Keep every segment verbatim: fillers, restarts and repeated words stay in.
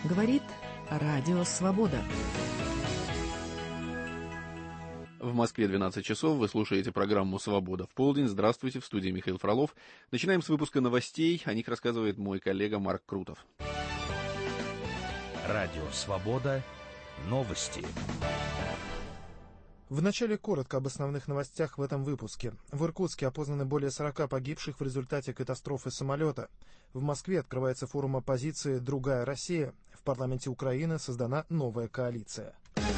Говорит Радио Свобода. В Москве двенадцать часов, вы слушаете программу «Свобода в полдень». Здравствуйте, в студии Михаил Фролов. Начинаем с выпуска новостей, о них рассказывает мой коллега Марк Крутов. Радио «Свобода». Новости. Вначале коротко об основных новостях в этом выпуске. В Иркутске опознаны более сорока погибших в результате катастрофы самолета. В Москве открывается форум оппозиции «Другая Россия». В парламенте Украины создана новая коалиция.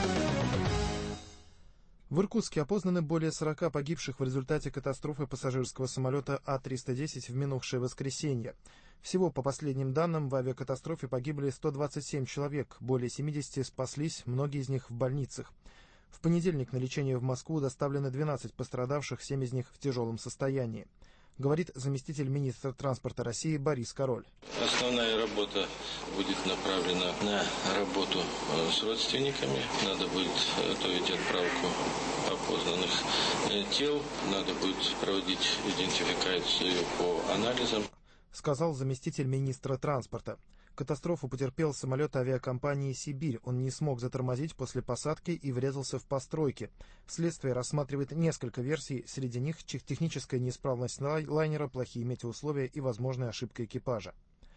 В Иркутске опознаны более сорока погибших в результате катастрофы пассажирского самолета А триста десять в минувшее воскресенье. Всего, по последним данным, в авиакатастрофе погибли сто двадцать семь человек, более семидесяти спаслись, многие из них в больницах. В понедельник на лечение в Москву доставлены двенадцать пострадавших, семь из них в тяжелом состоянии. Говорит заместитель министра транспорта России Борис Король. Основная работа будет направлена на работу с родственниками. Надо будет готовить отправку опознанных тел. Надо будет проводить идентификацию по анализам. Сказал заместитель министра транспорта. Катастрофу потерпел самолет авиакомпании «Сибирь». Он не смог затормозить после посадки и врезался в постройки. Следствие рассматривает несколько версий, среди них техническая неисправность лайнера, плохие метеоусловия и возможная ошибка экипажа.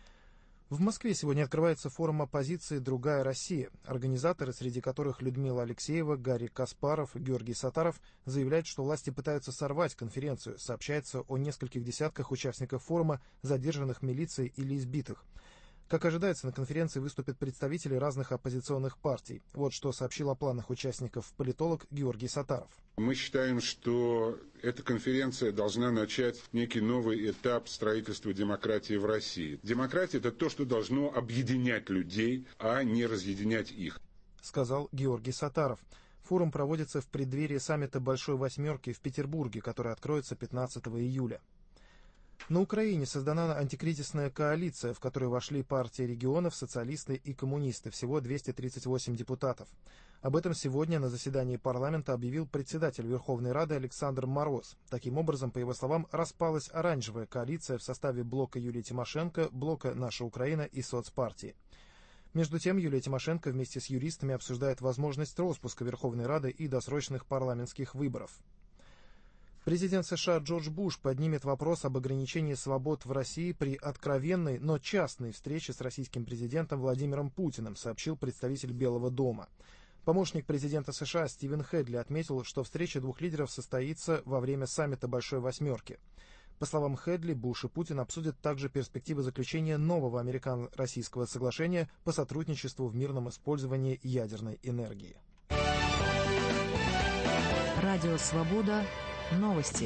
В Москве сегодня открывается форум оппозиции «Другая Россия». Организаторы, среди которых Людмила Алексеева, Гарри Каспаров, Георгий Сатаров, заявляют, что власти пытаются сорвать конференцию. Сообщается о нескольких десятках участников форума, задержанных милицией или избитых. Как ожидается, на конференции выступят представители разных оппозиционных партий. Вот что сообщил о планах участников политолог Георгий Сатаров. Мы считаем, что эта конференция должна начать некий новый этап строительства демократии в России. Демократия – это то, что должно объединять людей, а не разъединять их, сказал Георгий Сатаров. Форум проводится в преддверии саммита Большой Восьмерки в Петербурге, который откроется пятнадцатого июля. На Украине создана антикризисная коалиция, в которую вошли партии регионов, социалисты и коммунисты, всего двести тридцать восемь депутатов. Об этом сегодня на заседании парламента объявил председатель Верховной Рады Александр Мороз. Таким образом, по его словам, распалась оранжевая коалиция в составе блока Юлии Тимошенко, блока «Наша Украина» и соцпартии. Между тем, Юлия Тимошенко вместе с юристами обсуждает возможность распуска Верховной Рады и досрочных парламентских выборов. Президент США Джордж Буш поднимет вопрос об ограничении свобод в России при откровенной, но частной встрече с российским президентом Владимиром Путиным, сообщил представитель Белого дома. Помощник президента США Стивен Хедли отметил, что встреча двух лидеров состоится во время саммита Большой Восьмерки. По словам Хедли, Буш и Путин обсудят также перспективы заключения нового американо-российского соглашения по сотрудничеству в мирном использовании ядерной энергии. Радио «Свобода». Новости.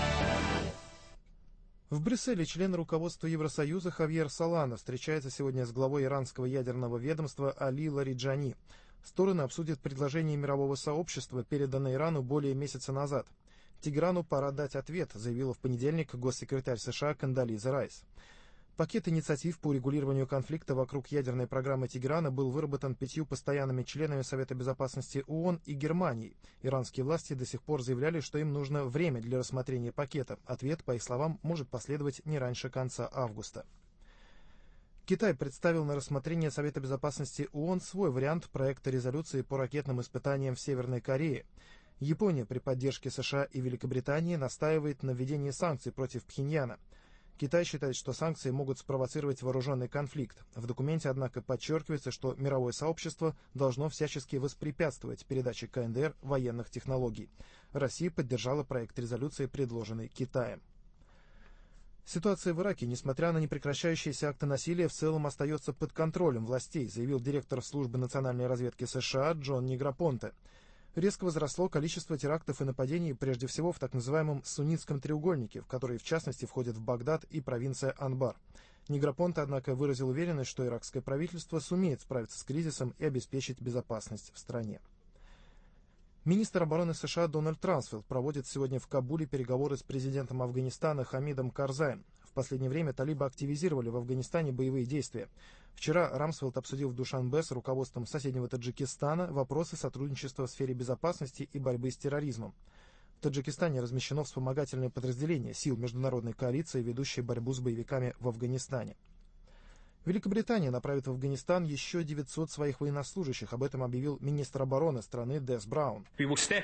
В Брюсселе член руководства Евросоюза Хавьер Солана встречается сегодня с главой иранского ядерного ведомства Али Лариджани. Стороны обсудят предложение мирового сообщества, переданное Ирану более месяца назад. Тегерану пора дать ответ, заявила в понедельник госсекретарь США Кондолиза Райс. Пакет инициатив по урегулированию конфликта вокруг ядерной программы Тегерана был выработан пятью постоянными членами Совета Безопасности ООН и Германией. Иранские власти до сих пор заявляли, что им нужно время для рассмотрения пакета. Ответ, по их словам, может последовать не раньше конца августа. Китай представил на рассмотрение Совета Безопасности ООН свой вариант проекта резолюции по ракетным испытаниям в Северной Корее. Япония при поддержке США и Великобритании настаивает на введении санкций против Пхеньяна. Китай считает, что санкции могут спровоцировать вооруженный конфликт. В документе, однако, подчеркивается, что мировое сообщество должно всячески воспрепятствовать передаче КНДР военных технологий. Россия поддержала проект резолюции, предложенный Китаем. Ситуация в Ираке, несмотря на непрекращающиеся акты насилия, в целом остается под контролем властей, заявил директор службы национальной разведки США Джон Негропонте. Резко возросло количество терактов и нападений, прежде всего в так называемом суннитском треугольнике, в который в частности входят в Багдад и провинция Анбар. Негропонте, однако, выразил уверенность, что иракское правительство сумеет справиться с кризисом и обеспечить безопасность в стране. Министр обороны США Дональд Рамсфелд проводит сегодня в Кабуле переговоры с президентом Афганистана Хамидом Карзаем. В последнее время талибы активизировали в Афганистане боевые действия. Вчера Рамсфелд обсудил в Душанбе с руководством соседнего Таджикистана вопросы сотрудничества в сфере безопасности и борьбы с терроризмом. В Таджикистане размещено вспомогательное подразделение сил международной коалиции, ведущей борьбу с боевиками в Афганистане. Великобритания направит в Афганистан еще девятьсот своих военнослужащих. Об этом объявил министр обороны страны Дес Браун. Мы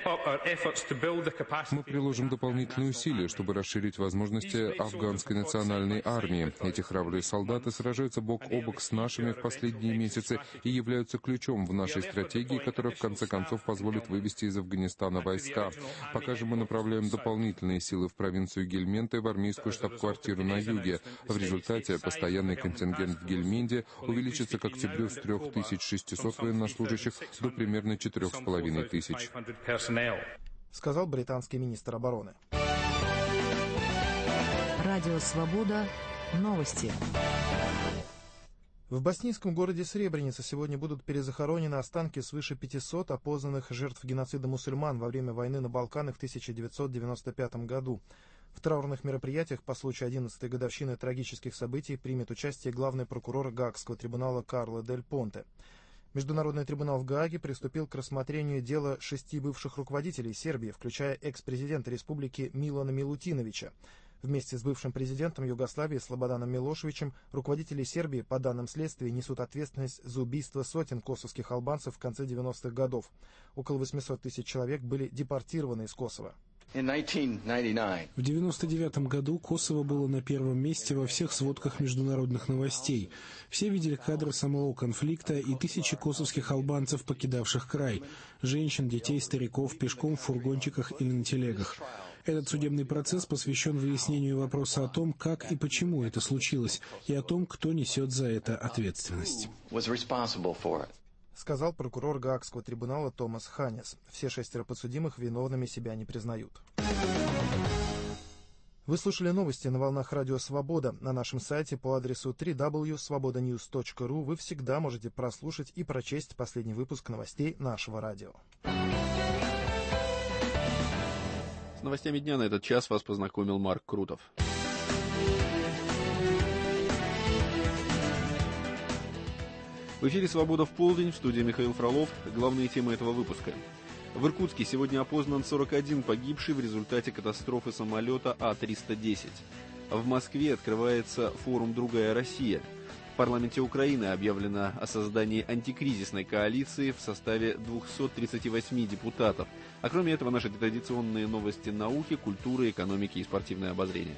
приложим дополнительные усилия, чтобы расширить возможности афганской национальной армии. Эти храбрые солдаты сражаются бок о бок с нашими в последние месяцы и являются ключом в нашей стратегии, которая в конце концов позволит вывести из Афганистана войска. Пока же мы направляем дополнительные силы в провинцию Гельманд и в армейскую штаб-квартиру на юге. В результате постоянный контингент в Гельменде увеличится к октябрю с трех тысяч шестисот военнослужащих до примерно четырех с половиной тысяч. Сказал британский министр обороны. Радио «Свобода». Новости. В боснийском городе Сребреница сегодня будут перезахоронены останки свыше пятисот опознанных жертв геноцида мусульман во время войны на Балканах в тысяча девятьсот девяносто пятом году. В траурных мероприятиях по случаю одиннадцатой годовщины трагических событий примет участие главный прокурор Гаагского трибунала Карло Дель Понте. Международный трибунал в Гааге приступил к рассмотрению дела шести бывших руководителей Сербии, включая экс-президента республики Милана Милутиновича. Вместе с бывшим президентом Югославии Слободаном Милошевичем руководители Сербии, по данным следствия, несут ответственность за убийство сотен косовских албанцев в конце девяностых годов. Около восьмисот тысяч человек были депортированы из Косово. В девяносто девятом году Косово было на первом месте во всех сводках международных новостей. Все видели кадры самого конфликта и тысячи косовских албанцев, покидавших край. Женщин, детей, стариков, пешком в фургончиках или на телегах. Этот судебный процесс посвящен выяснению вопроса о том, как и почему это случилось, и о том, кто несет за это ответственность. Сказал прокурор Гаагского трибунала Томас Ханес. Все шестеро подсудимых виновными себя не признают. Вы слушали новости на волнах Радио Свобода. На нашем сайте по адресу дабл ю дабл ю точка свобода ньюс точка ру вы всегда можете прослушать и прочесть последний выпуск новостей нашего радио. С новостями дня на этот час вас познакомил Марк Крутов. В эфире «Свобода в полдень», в студии Михаил Фролов. Главные темы этого выпуска. В Иркутске сегодня опознан сорок один погибший в результате катастрофы самолета А триста десять. В Москве открывается форум «Другая Россия». В парламенте Украины объявлено о создании антикризисной коалиции в составе двухсот тридцати восьми депутатов. А кроме этого, наши традиционные новости науки, культуры, экономики и спортивное обозрение.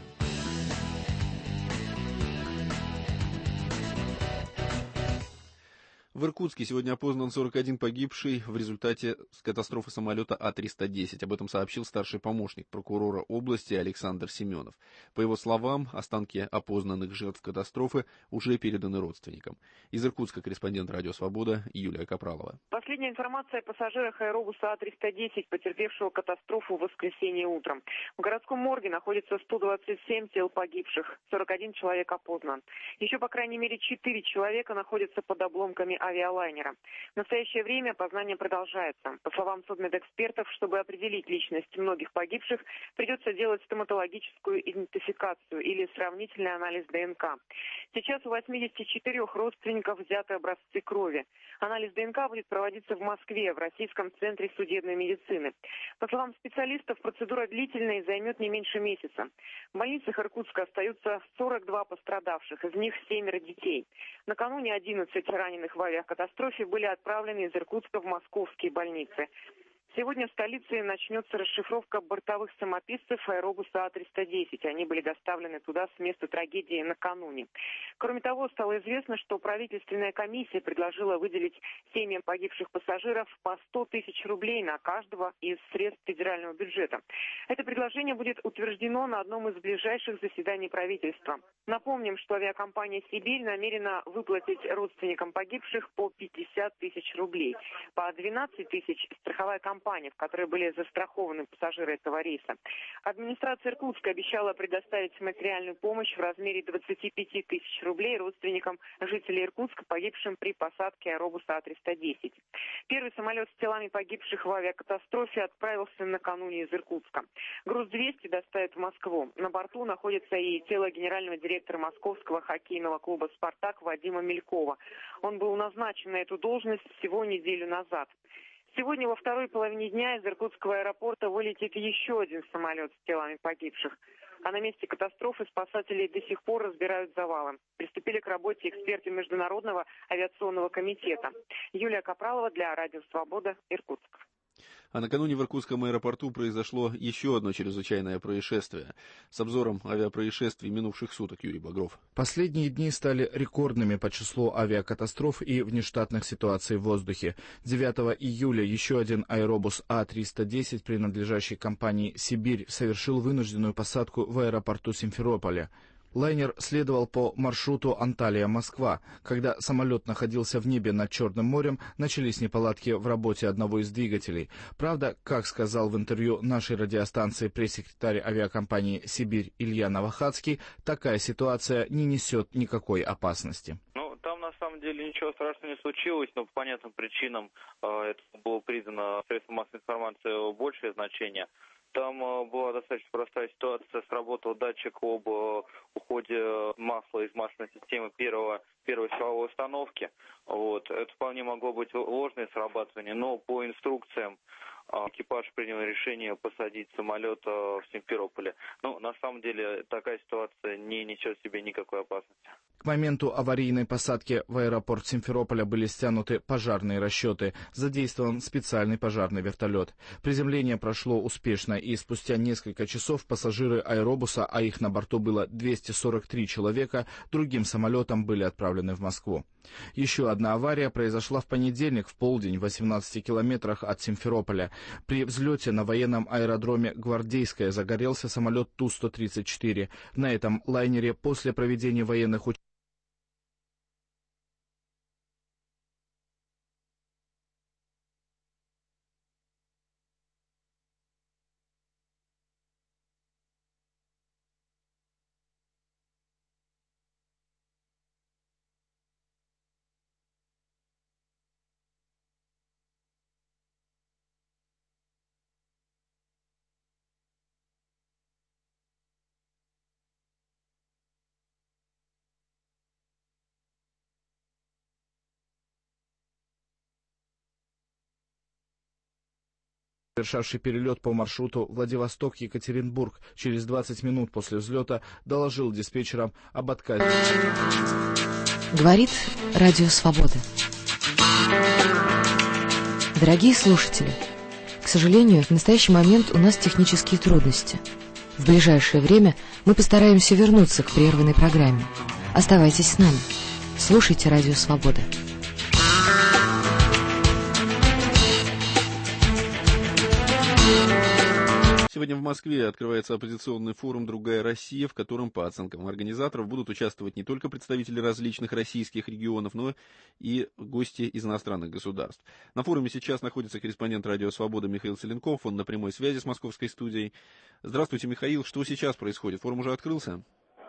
В Иркутске сегодня опознан сорок один погибший в результате катастрофы самолета А триста десять. Об этом сообщил старший помощник прокурора области Александр Семенов. По его словам, останки опознанных жертв катастрофы уже переданы родственникам. Из Иркутска корреспондент Радио Свобода Юлия Капралова. Последняя информация о пассажирах аэробуса А триста десять, потерпевшего катастрофу в воскресенье утром. В городском морге находится сто двадцать семь тел погибших, сорок один человек опознан. Еще, по крайней мере, четыре человека находятся под обломками авиалайнера. В настоящее время опознание продолжается. По словам судмедэкспертов, чтобы определить личность многих погибших, придется делать стоматологическую идентификацию или сравнительный анализ ДНК. Сейчас у восьмидесяти четырёх родственников взяты образцы крови. Анализ ДНК будет проводиться в Москве, в Российском центре судебной медицины. По словам специалистов, процедура длительная и займет не меньше месяца. В больницах Иркутска остаются сорок два пострадавших, из них семеро детей. Накануне одиннадцать раненых в авиакатастрофе были отправлены из Иркутска в московские больницы. Сегодня в столице начнется расшифровка бортовых самописцев аэробуса А триста десять. Они были доставлены туда с места трагедии накануне. Кроме того, стало известно, что правительственная комиссия предложила выделить семьям погибших пассажиров по сто тысяч рублей на каждого из средств федерального бюджета. Это предложение будет утверждено на одном из ближайших заседаний правительства. Напомним, что авиакомпания «Сибирь» намерена выплатить родственникам погибших по пятьдесят тысяч рублей. По двенадцать тысяч страховая компания, в которой были застрахованы пассажиры этого рейса. Администрация Иркутска обещала предоставить материальную помощь в размере двадцати пяти тысяч рублей родственникам жителей Иркутска, погибшим при посадке аэробуса А триста десять. Первый самолет с телами погибших в авиакатастрофе отправился накануне из Иркутска. Груз двести доставят в Москву. На борту находится и тело генерального директора московского хоккейного клуба «Спартак» Вадима Мелькова. Он был назначен на эту должность всего неделю назад. Сегодня во второй половине дня из Иркутского аэропорта вылетит еще один самолет с телами погибших. А на месте катастрофы спасатели до сих пор разбирают завалы. Приступили к работе эксперты Международного авиационного комитета. Юлия Капралова для Радио Свобода, Иркутск. А накануне в Иркутском аэропорту произошло еще одно чрезвычайное происшествие. С обзором авиапроисшествий минувших суток Юрий Багров. Последние дни стали рекордными по числу авиакатастроф и внештатных ситуаций в воздухе. девятого июля еще один аэробус А триста десять, принадлежащий компании «Сибирь», совершил вынужденную посадку в аэропорту Симферополя. Лайнер следовал по маршруту Анталия-Москва. Когда самолет находился в небе над Черным морем, начались неполадки в работе одного из двигателей. Правда, как сказал в интервью нашей радиостанции пресс-секретарь авиакомпании «Сибирь» Илья Новохадский, такая ситуация не несет никакой опасности. Ну, там на самом деле ничего страшного не случилось, но по понятным причинам э, это было придано средством массовой информации большее значение. Там э, была достаточно простая ситуация. Сработал датчик об э, уходе масла из масляной системы первого, первой силовой установки. Вот. Это вполне могло быть ложное срабатывание, но по инструкциям э, экипаж принял решение посадить самолет э, в Симферополе. Ну, на самом деле, такая ситуация не несет в себе никакой опасности. К моменту аварийной посадки в аэропорт Симферополя были стянуты пожарные расчеты, задействован специальный пожарный вертолет. Приземление прошло успешно, и спустя несколько часов пассажиры аэробуса, а их на борту было двести сорок три человека, другим самолетом были отправлены в Москву. Еще одна авария произошла в понедельник в полдень в восемнадцати километрах от Симферополя. При взлете на военном аэродроме Гвардейское загорелся самолет Ту сто тридцать четыре. На этом лайнере после проведения военных учений совершавший перелет по маршруту Владивосток-Екатеринбург, через двадцать минут после взлета доложил диспетчерам об отказе. Говорит Радио Свобода. Дорогие слушатели, к сожалению, в настоящий момент у нас технические трудности. В ближайшее время мы постараемся вернуться к прерванной программе. Оставайтесь с нами. Слушайте Радио Свобода. Сегодня в Москве открывается оппозиционный форум «Другая Россия», в котором, по оценкам организаторов, будут участвовать не только представители различных российских регионов, но и гости из иностранных государств. На форуме сейчас находится корреспондент «Радио Свобода» Михаил Селенков, он на прямой связи с московской студией. Здравствуйте, Михаил, что сейчас происходит? Форум уже открылся?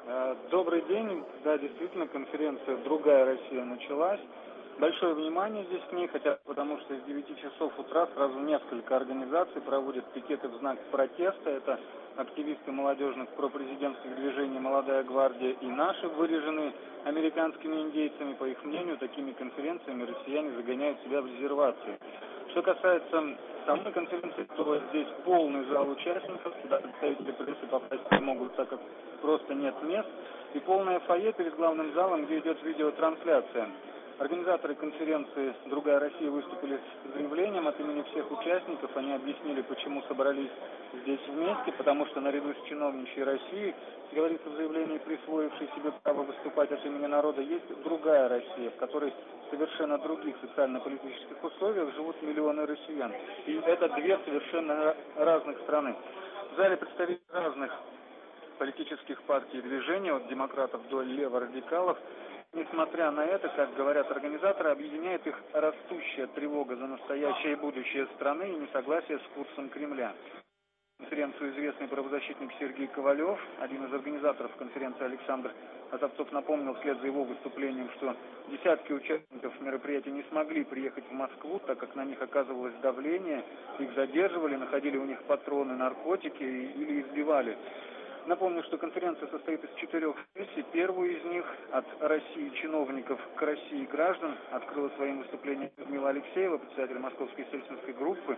Добрый день. Да, действительно, конференция «Другая Россия» началась. Большое внимание здесь к ней, хотя потому что с девяти часов утра сразу несколько организаций проводят пикеты в знак протеста. Это активисты молодежных пропрезидентских движений «Молодая гвардия» и наши, выреженные американскими индейцами. По их мнению, такими конференциями россияне загоняют себя в резервацию. Что касается самой конференции, то здесь полный зал участников, куда представители прессы попасть не могут, так как просто нет мест. И полное фойе перед главным залом, где идет видеотрансляция. Организаторы конференции «Другая Россия» выступили с заявлением от имени всех участников. Они объяснили, почему собрались здесь вместе, потому что наряду с чиновничьей Россией, говорится в заявлении, присвоившей себе право выступать от имени народа, есть другая Россия, в которой в совершенно других социально-политических условиях живут миллионы россиян. И это две совершенно разных страны. В зале представители разных политических партий и движений, от демократов до леворадикалов. Несмотря на это, как говорят организаторы, объединяет их растущая тревога за настоящее и будущее страны и несогласие с курсом Кремля. Конференцию известный правозащитник Сергей Ковалев, один из организаторов конференции Александр Азовцов, напомнил вслед за его выступлением, что десятки участников мероприятия не смогли приехать в Москву, так как на них оказывалось давление, их задерживали, находили у них патроны, наркотики или избивали. Напомню, что конференция состоит из четырех сессий. Первую из них от России чиновников к России граждан открыла своим выступлением Людмила Алексеева, председатель Московской исследовательской группы.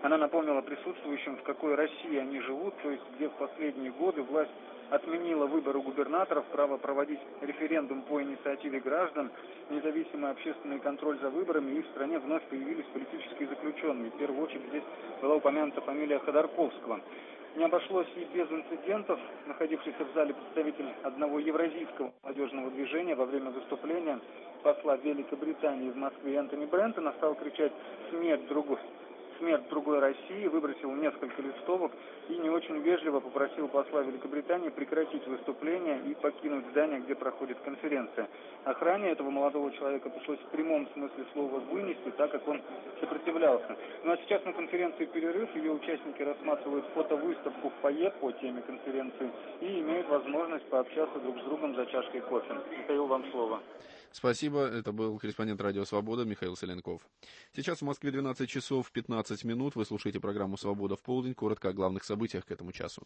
Она напомнила присутствующим, в какой России они живут, то есть где в последние годы власть отменила выборы губернаторов, право проводить референдум по инициативе граждан, независимый общественный контроль за выборами, и в стране вновь появились политические заключенные. В первую очередь здесь была упомянута фамилия Ходорковского. Не обошлось и без инцидентов. Находившийся в зале представитель одного евразийского молодежного движения во время выступления посла Великобритании в Москве Энтони Брентона стал кричать «Смерть другой!» смерть другой России, выбросил несколько листовок и не очень вежливо попросил посла Великобритании прекратить выступление и покинуть здание, где проходит конференция. Охране этого молодого человека пришлось в прямом смысле слова вынести, так как он сопротивлялся. Ну а сейчас на конференции перерыв, ее участники рассматривают фотовыставку в фойе по теме конференции и имеют возможность пообщаться друг с другом за чашкой кофе. Михаил, вам слово. Спасибо. Это был корреспондент Радио Свобода Михаил Соленков. Сейчас в Москве двенадцать часов пятнадцать минут. Вы слушаете программу «Свобода в полдень». Коротко о главных событиях к этому часу.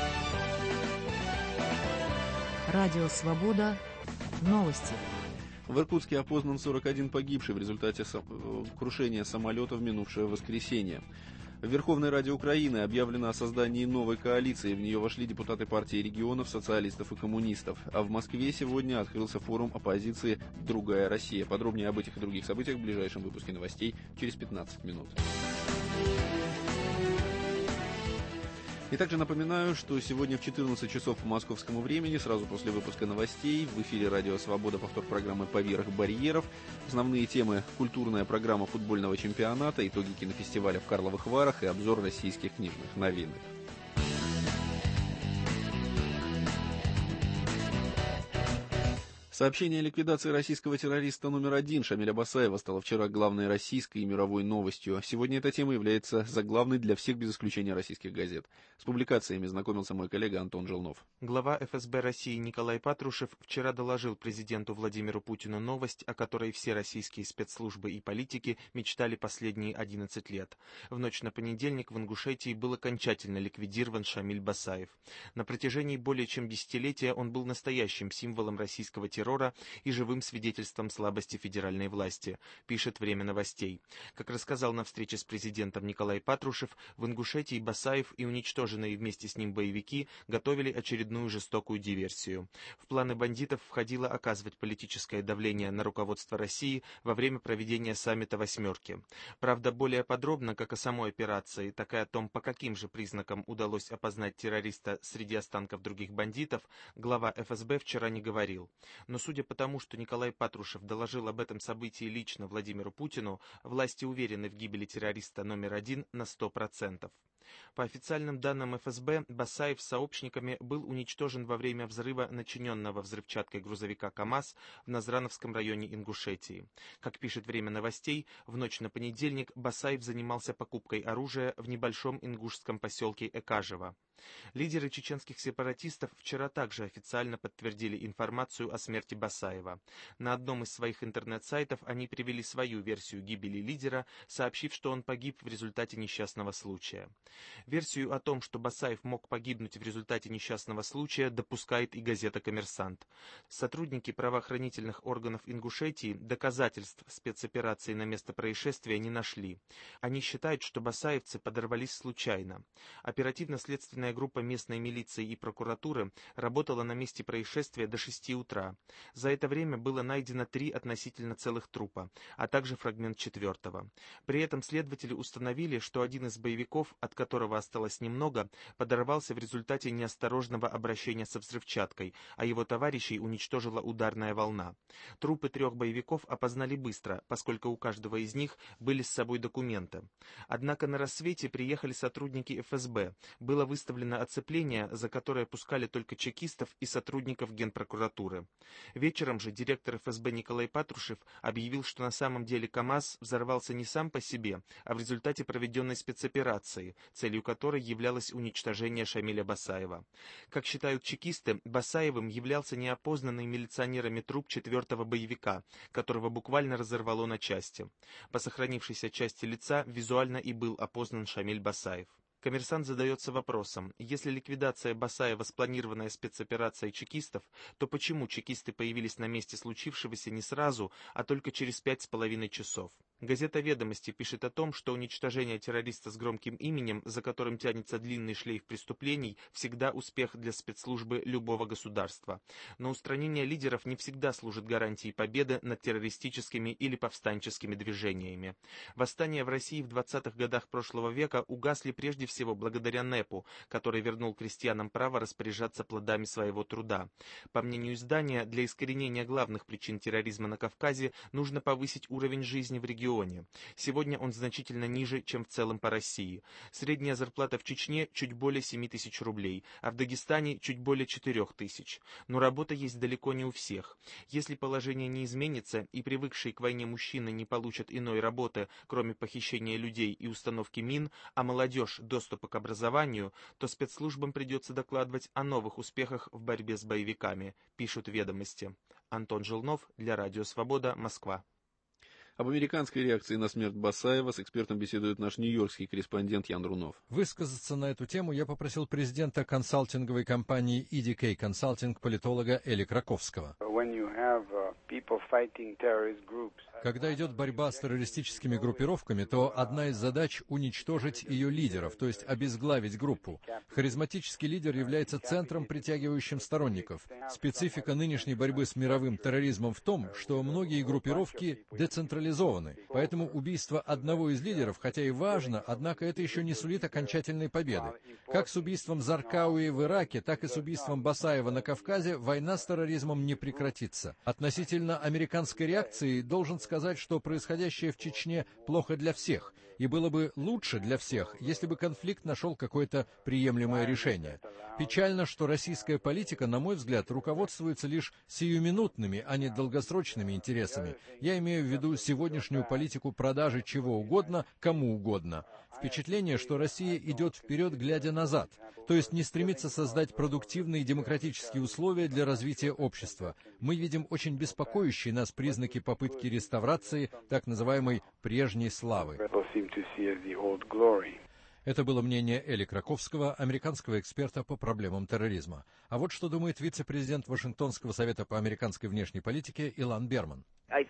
Радио Свобода. Новости. В Иркутске опознан сорок один погибший в результате сам... крушения самолета в минувшее воскресенье. В Верховной Раде Украины объявлено о создании новой коалиции. В нее вошли депутаты партии регионов, социалистов и коммунистов. А в Москве сегодня открылся форум оппозиции «Другая Россия». Подробнее об этих и других событиях в ближайшем выпуске новостей через пятнадцать минут. И также напоминаю, что сегодня в четырнадцать часов по московскому времени, сразу после выпуска новостей, в эфире «Радио Свобода» повтор программы «Поверх барьеров». Основные темы: культурная программа футбольного чемпионата, итоги кинофестиваля в Карловых Варах и обзор российских книжных новинок. Сообщение о ликвидации российского террориста номер один Шамиля Басаева стало вчера главной российской и мировой новостью. Сегодня эта тема является заглавной для всех без исключения российских газет. С публикациями знакомился мой коллега Антон Желнов. Глава эф эс бэ России Николай Патрушев вчера доложил президенту Владимиру Путину новость, о которой все российские спецслужбы и политики мечтали последние одиннадцать лет. В ночь на понедельник в Ингушетии был окончательно ликвидирован Шамиль Басаев. На протяжении более чем десятилетия он был настоящим символом российского террора и живым свидетельством слабости федеральной власти, пишет «Время новостей». Как рассказал на встрече с президентом Николай Патрушев, в Ингушетии Басаев и уничтоженные вместе с ним боевики готовили очередную жестокую диверсию. В планы бандитов входило оказывать политическое давление на руководство России во время проведения саммита «Восьмерки». Правда, более подробно, как о самой операции, так и о том, по каким же признакам удалось опознать террориста среди останков других бандитов, глава эф эс бэ вчера не говорил. Но судя по тому, что Николай Патрушев доложил об этом событии лично Владимиру Путину, власти уверены в гибели террориста номер один на сто процентов. По официальным данным эф эс бэ, Басаев с сообщниками был уничтожен во время взрыва начиненного взрывчаткой грузовика КАМАЗ в Назрановском районе Ингушетии. Как пишет «Время новостей», в ночь на понедельник Басаев занимался покупкой оружия в небольшом ингушском поселке Экажево. Лидеры чеченских сепаратистов вчера также официально подтвердили информацию о смерти Басаева. На одном из своих интернет-сайтов они привели свою версию гибели лидера, сообщив, что он погиб в результате несчастного случая. Версию о том, что Басаев мог погибнуть в результате несчастного случая, допускает и газета «Коммерсант». Сотрудники правоохранительных органов Ингушетии доказательств спецоперации на место происшествия не нашли. Они считают, что басаевцы подорвались случайно. Оперативно-следственная группа местной милиции и прокуратуры работала на месте происшествия до шести утра. За это время было найдено три относительно целых трупа, а также фрагмент четвертого. При этом следователи установили, что один из боевиков, от которого осталось немного, подорвался в результате неосторожного обращения со взрывчаткой, а его товарищей уничтожила ударная волна. Трупы трех боевиков опознали быстро, поскольку у каждого из них были с собой документы. Однако на рассвете приехали сотрудники эф эс бэ. Было выставлено оцепление, за которое пускали только чекистов и сотрудников Генпрокуратуры. Вечером же директор эф эс бэ Николай Патрушев объявил, что на самом деле КАМАЗ взорвался не сам по себе, а в результате проведенной спецоперации, целью которой являлось уничтожение Шамиля Басаева. Как считают чекисты, Басаевым являлся неопознанный милиционерами труп четвертого боевика, которого буквально разорвало на части. По сохранившейся части лица визуально и был опознан Шамиль Басаев. Коммерсант задается вопросом: если ликвидация Басаева спланированная спецоперацией чекистов, то почему чекисты появились на месте случившегося не сразу, а только через пять с половиной часов? Газета «Ведомости» пишет о том, что уничтожение террориста с громким именем, за которым тянется длинный шлейф преступлений, всегда успех для спецслужбы любого государства. Но устранение лидеров не всегда служит гарантией победы над террористическими или повстанческими движениями. Восстания в России в двадцатых годах прошлого века угасли прежде всего благодаря НЭПу, который вернул крестьянам право распоряжаться плодами своего труда. По мнению издания, для искоренения главных причин терроризма на Кавказе нужно повысить уровень жизни в регионе. Сегодня он значительно ниже, чем в целом по России. Средняя зарплата в Чечне чуть более семи тысяч рублей, а в Дагестане чуть более четырех тысяч. Но работа есть далеко не у всех. Если положение не изменится и привыкшие к войне мужчины не получат иной работы, кроме похищения людей и установки мин, а молодежь доступа к образованию, то спецслужбам придется докладывать о новых успехах в борьбе с боевиками, пишут «Ведомости». Антон Желнов для Радио Свобода, Москва. Об американской реакции на смерть Басаева с экспертом беседует наш нью-йоркский корреспондент Ян Рунов. Высказаться на эту тему я попросил президента консалтинговой компании и ди кей Consulting, политолога Эли Краковского. Когда идет борьба с террористическими группировками, то одна из задач — уничтожить ее лидеров, то есть обезглавить группу. Харизматический лидер является центром, притягивающим сторонников. Специфика нынешней борьбы с мировым терроризмом в том, что многие группировки децентрализованы. Поэтому убийство одного из лидеров, хотя и важно, однако это еще не сулит окончательной победы. Как с убийством Заркауи в Ираке, так и с убийством Басаева на Кавказе война с терроризмом не прекратится. Относительно американской реакции должен сказать, что происходящее в Чечне плохо для всех, и было бы лучше для всех, если бы конфликт нашел какое-то приемлемое решение. Печально, что российская политика, на мой взгляд, руководствуется лишь сиюминутными, а не долгосрочными интересами. Я имею в виду сегодняшнюю политику продажи чего угодно, кому угодно. Впечатление, что Россия идет вперед, глядя назад, то есть не стремится создать продуктивные демократические условия для развития общества. Мы видим очень беспокоящие нас признаки попытки реставрации так называемой прежней славы. Это было мнение Эли Краковского, американского эксперта по проблемам терроризма. А вот что думает вице-президент Вашингтонского совета по американской внешней политике Илан Берман.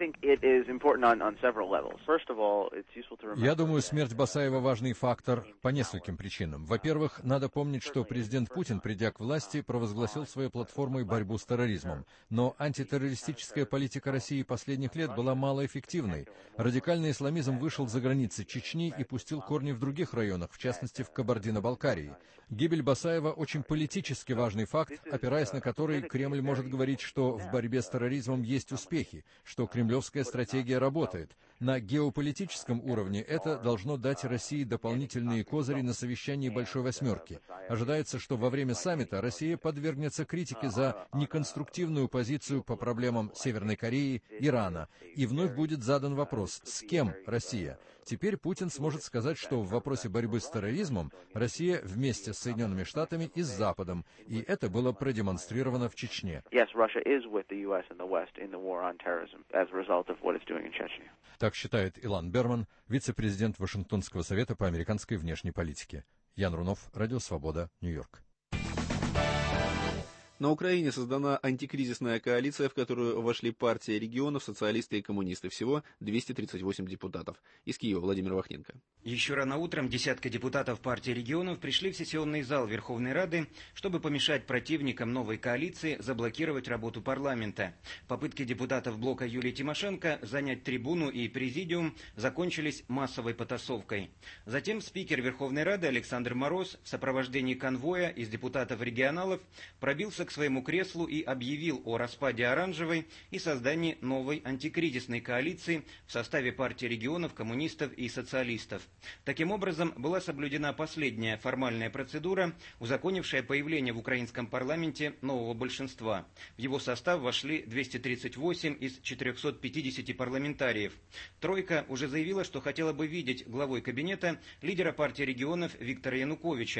Я думаю, смерть Басаева важный фактор по нескольким причинам. Во-первых, надо помнить, что президент Путин, придя к власти, провозгласил своей платформой борьбу с терроризмом. Но антитеррористическая политика России последних лет была малоэффективной. Радикальный исламизм вышел за границы Чечни и пустил корни в других районах, в частности в Кабардино-Балкарии. Гибель Басаева очень политически важный факт, опираясь на который Кремль может говорить, что в борьбе с терроризмом есть успехи, что кремлевская стратегия работает. На геополитическом уровне это должно дать России дополнительные козыри на совещании Большой Восьмерки. Ожидается, что во время саммита Россия подвергнется критике за неконструктивную позицию по проблемам Северной Кореи, Ирана. И вновь будет задан вопрос, с кем Россия? Теперь Путин сможет сказать, что в вопросе борьбы с терроризмом Россия вместе с Соединенными Штатами и с Западом, и это было продемонстрировано в Чечне. Так считает Илан Берман, вице-президент Вашингтонского совета по американской внешней политике. Ян Рунов, Радио Свобода, Нью-Йорк. На Украине создана антикризисная коалиция, в которую вошли партия регионов, социалисты и коммунисты. Всего двести тридцать восемь депутатов. Из Киева Владимир Вахненко. Еще рано утром десятка депутатов партии регионов пришли в сессионный зал Верховной Рады, чтобы помешать противникам новой коалиции заблокировать работу парламента. Попытки депутатов блока Юлии Тимошенко занять трибуну и президиум закончились массовой потасовкой. Затем спикер Верховной Рады Александр Мороз в сопровождении конвоя из депутатов-регионалов пробился к своему креслу и объявил о распаде Оранжевой и создании новой антикризисной коалиции в составе партии регионов, коммунистов и социалистов. Таким образом, была соблюдена последняя формальная процедура, узаконившая появление в украинском парламенте нового большинства. В его состав вошли двести тридцать восемь из четырехсот пятидесяти парламентариев. Тройка уже заявила, что хотела бы видеть главой кабинета лидера партии регионов Виктора Януковича.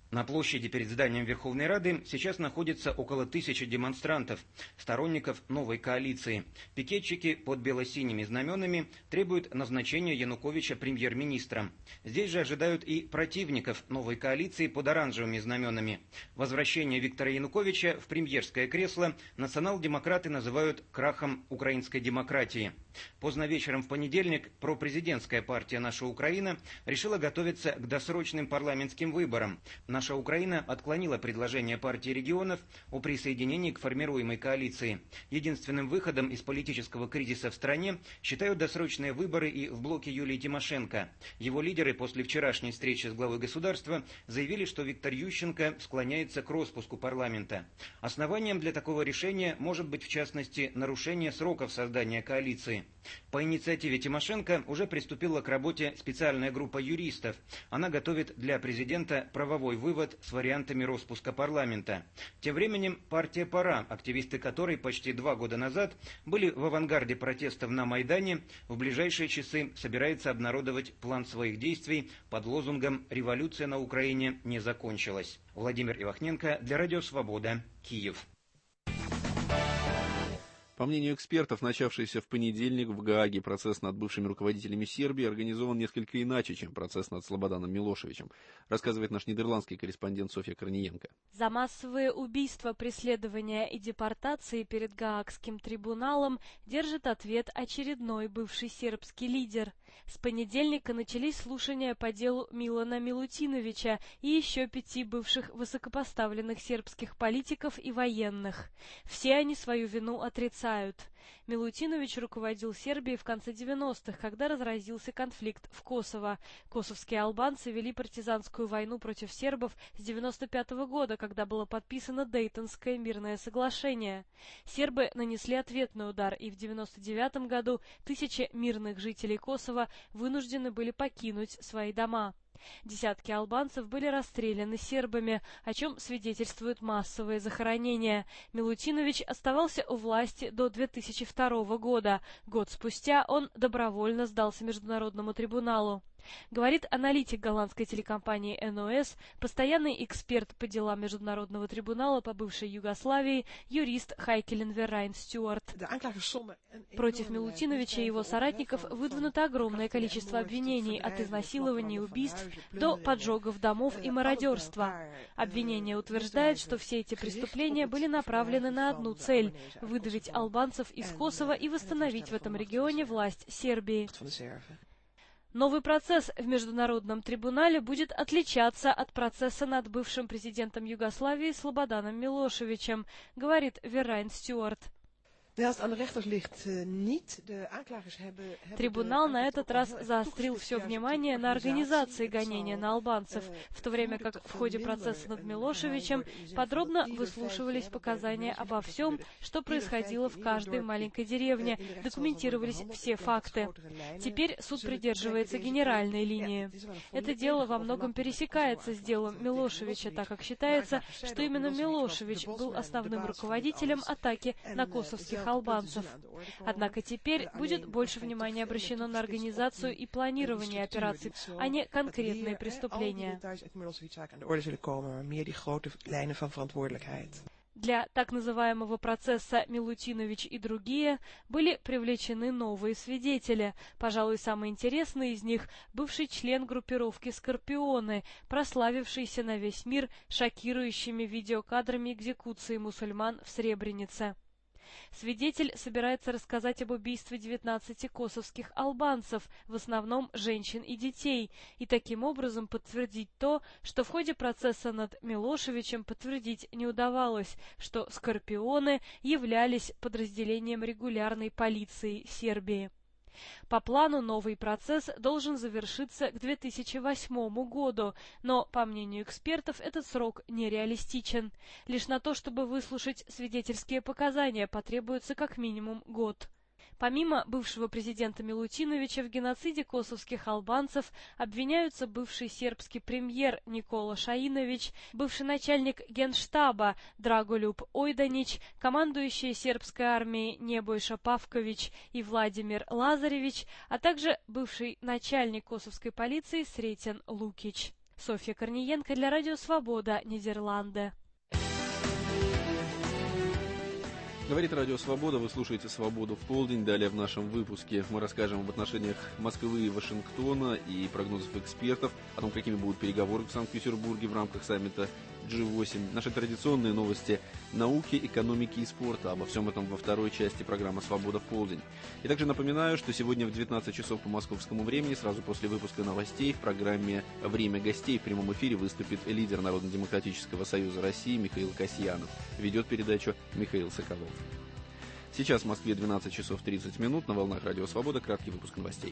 На площади перед зданием Верховной Рады сейчас находится около тысячи демонстрантов, сторонников новой коалиции. Пикетчики под бело-синими знаменами требуют назначения Януковича премьер-министром. Здесь же ожидают и противников новой коалиции под оранжевыми знаменами. Возвращение Виктора Януковича в премьерское кресло национал-демократы называют крахом украинской демократии. Поздно вечером в понедельник пропрезидентская партия «Наша Украина» решила готовиться к досрочным парламентским выборам. «Наша Украина» отклонила предложение партии регионов о присоединении к формируемой коалиции. Единственным выходом из политического кризиса в стране считают досрочные выборы и в блоке Юлии Тимошенко. Его лидеры после вчерашней встречи с главой государства заявили, что Виктор Ющенко склоняется к распуску парламента. Основанием для такого решения может быть, в частности, нарушение сроков создания коалиции. По инициативе Тимошенко уже приступила к работе специальная группа юристов. Она готовит для президента правовой вывод с вариантами распуска парламента. Тем временем партия «Пора», активисты которой почти два года назад были в авангарде протестов на Майдане, в ближайшие часы собирается обнародовать план своих действий под лозунгом «Революция на Украине не закончилась». Владимир Ивахненко для Радио Свобода, Киев. По мнению экспертов, начавшийся в понедельник в Гааге процесс над бывшими руководителями Сербии организован несколько иначе, чем процесс над Слободаном Милошевичем, рассказывает наш нидерландский корреспондент Софья Корниенко. За массовые убийства, преследования и депортации перед Гаагским трибуналом держит ответ очередной бывший сербский лидер. С понедельника начались слушания по делу Милана Милутиновича и еще пяти бывших высокопоставленных сербских политиков и военных. Все они свою вину отрицают. Милутинович руководил Сербией в конце девяностых, когда разразился конфликт в Косово. Косовские албанцы вели партизанскую войну против сербов с девяносто пятого года, когда было подписано Дейтонское мирное соглашение. Сербы нанесли ответный удар, и в девяносто девятом году тысячи мирных жителей Косово вынуждены были покинуть свои дома. Десятки албанцев были расстреляны сербами, о чем свидетельствуют массовые захоронения. Милутинович оставался у власти до две тысячи второго года. Год спустя он добровольно сдался Международному трибуналу. Говорит аналитик голландской телекомпании эн о эс, постоянный эксперт по делам Международного трибунала по бывшей Югославии, юрист Хайкелен Веррайн Стюарт. Против Милутиновича и его соратников выдвинуто огромное количество обвинений, от изнасилований и убийств до поджогов домов и мародерства. Обвинение утверждает, что все эти преступления были направлены на одну цель – выдавить албанцев из Косово и восстановить в этом регионе власть Сербии. Новый процесс в Международном трибунале будет отличаться от процесса над бывшим президентом Югославии Слободаном Милошевичем, говорит Веррайн Стюарт. Трибунал на этот раз заострил все внимание на организации гонения на албанцев, в то время как в ходе процесса над Милошевичем подробно выслушивались показания обо всем, что происходило в каждой маленькой деревне, документировались все факты. Теперь суд придерживается генеральной линии. Это дело во многом пересекается с делом Милошевича, так как считается, что именно Милошевич был основным руководителем атаки на косовских албанцев. Однако теперь будет больше внимания обращено на организацию и планирование операций, а не конкретные преступления. Для так называемого процесса Милутинович и другие были привлечены новые свидетели. Пожалуй, самый интересный из них – бывший член группировки «Скорпионы», прославившийся на весь мир шокирующими видеокадрами экзекуции мусульман в Сребренице. Свидетель собирается рассказать об убийстве девятнадцати косовских албанцев, в основном женщин и детей, и таким образом подтвердить то, что в ходе процесса над Милошевичем подтвердить не удавалось, что «Скорпионы» являлись подразделением регулярной полиции Сербии. По плану новый процесс должен завершиться к две тысячи восьмому году, но, по мнению экспертов, этот срок нереалистичен. Лишь на то, чтобы выслушать свидетельские показания, потребуется как минимум год. Помимо бывшего президента Милутиновича в геноциде косовских албанцев обвиняются бывший сербский премьер Никола Шаинович, бывший начальник генштаба Драголюб Ойданич, командующий сербской армией Небойша Павкович и Владимир Лазаревич, а также бывший начальник косовской полиции Сретен Лукич. Софья Корниенко для Радио Свобода, Нидерланды. Говорит Радио Свобода, вы слушаете «Свободу в полдень». Далее в нашем выпуске мы расскажем об отношениях Москвы и Вашингтона и прогнозов экспертов, о том, какими будут переговоры в Санкт-Петербурге в рамках саммита джи восемь. Наши традиционные новости науки, экономики и спорта. Обо всем этом во второй части программы «Свобода в полдень». И также напоминаю, что сегодня в девятнадцать часов по московскому времени, сразу после выпуска новостей, в программе «Время гостей» в прямом эфире выступит лидер Народно-демократического союза России Михаил Касьянов. Ведет передачу Михаил Соколов. Сейчас в Москве двенадцать часов тридцать минут. На волнах Радио Свобода краткий выпуск новостей.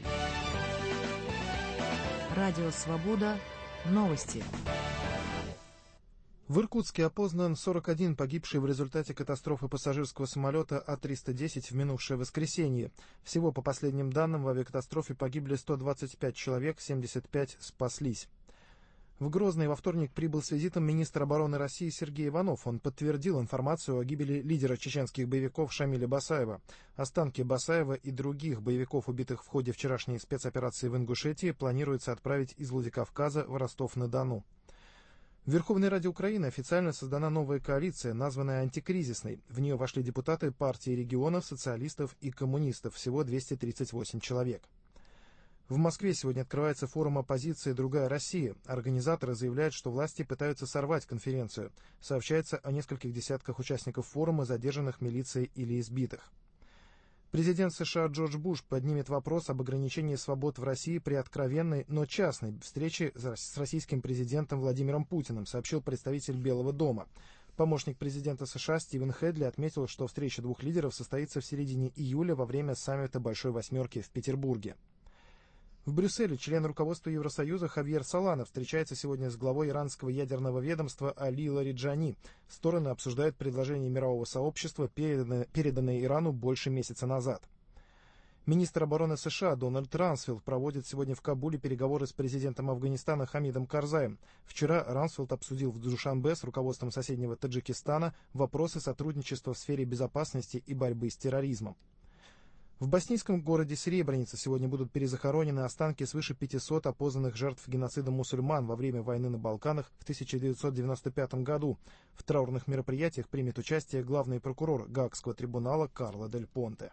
Радио Свобода. Новости. В Иркутске опознан сорок один погибший в результате катастрофы пассажирского самолета А триста десять в минувшее воскресенье. Всего, по последним данным, в авиакатастрофе погибли сто двадцать пять человек, семьдесят пять спаслись. В Грозный во вторник прибыл с визитом министр обороны России Сергей Иванов. Он подтвердил информацию о гибели лидера чеченских боевиков Шамиля Басаева. Останки Басаева и других боевиков, убитых в ходе вчерашней спецоперации в Ингушетии, планируется отправить из Владикавказа в Ростов-на-Дону. В Верховной Раде Украины официально создана новая коалиция, названная антикризисной. В нее вошли депутаты партии регионов, социалистов и коммунистов, всего двести тридцать восемь человек. В Москве сегодня открывается форум оппозиции «Другая Россия». Организаторы заявляют, что власти пытаются сорвать конференцию. Сообщается о нескольких десятках участников форума, задержанных милицией или избитых. Президент США Джордж Буш поднимет вопрос об ограничении свобод в России при откровенной, но частной встрече с российским президентом Владимиром Путиным, сообщил представитель Белого дома. Помощник президента США Стивен Хедли отметил, что встреча двух лидеров состоится в середине июля во время саммита Большой Восьмерки в Петербурге. В Брюсселе член руководства Евросоюза Хавьер Солана встречается сегодня с главой иранского ядерного ведомства Али Лариджани. Стороны обсуждают предложение мирового сообщества, переданное, переданное Ирану больше месяца назад. Министр обороны США Дональд Рансфилд проводит сегодня в Кабуле переговоры с президентом Афганистана Хамидом Карзаем. Вчера Рансфилд обсудил в Душанбе с руководством соседнего Таджикистана вопросы сотрудничества в сфере безопасности и борьбы с терроризмом. В боснийском городе Сребреница сегодня будут перезахоронены останки свыше пятисот опознанных жертв геноцида мусульман во время войны на Балканах в тысяча девятьсот девяносто пятом году. В траурных мероприятиях примет участие главный прокурор Гаагского трибунала Карло Дель Понте.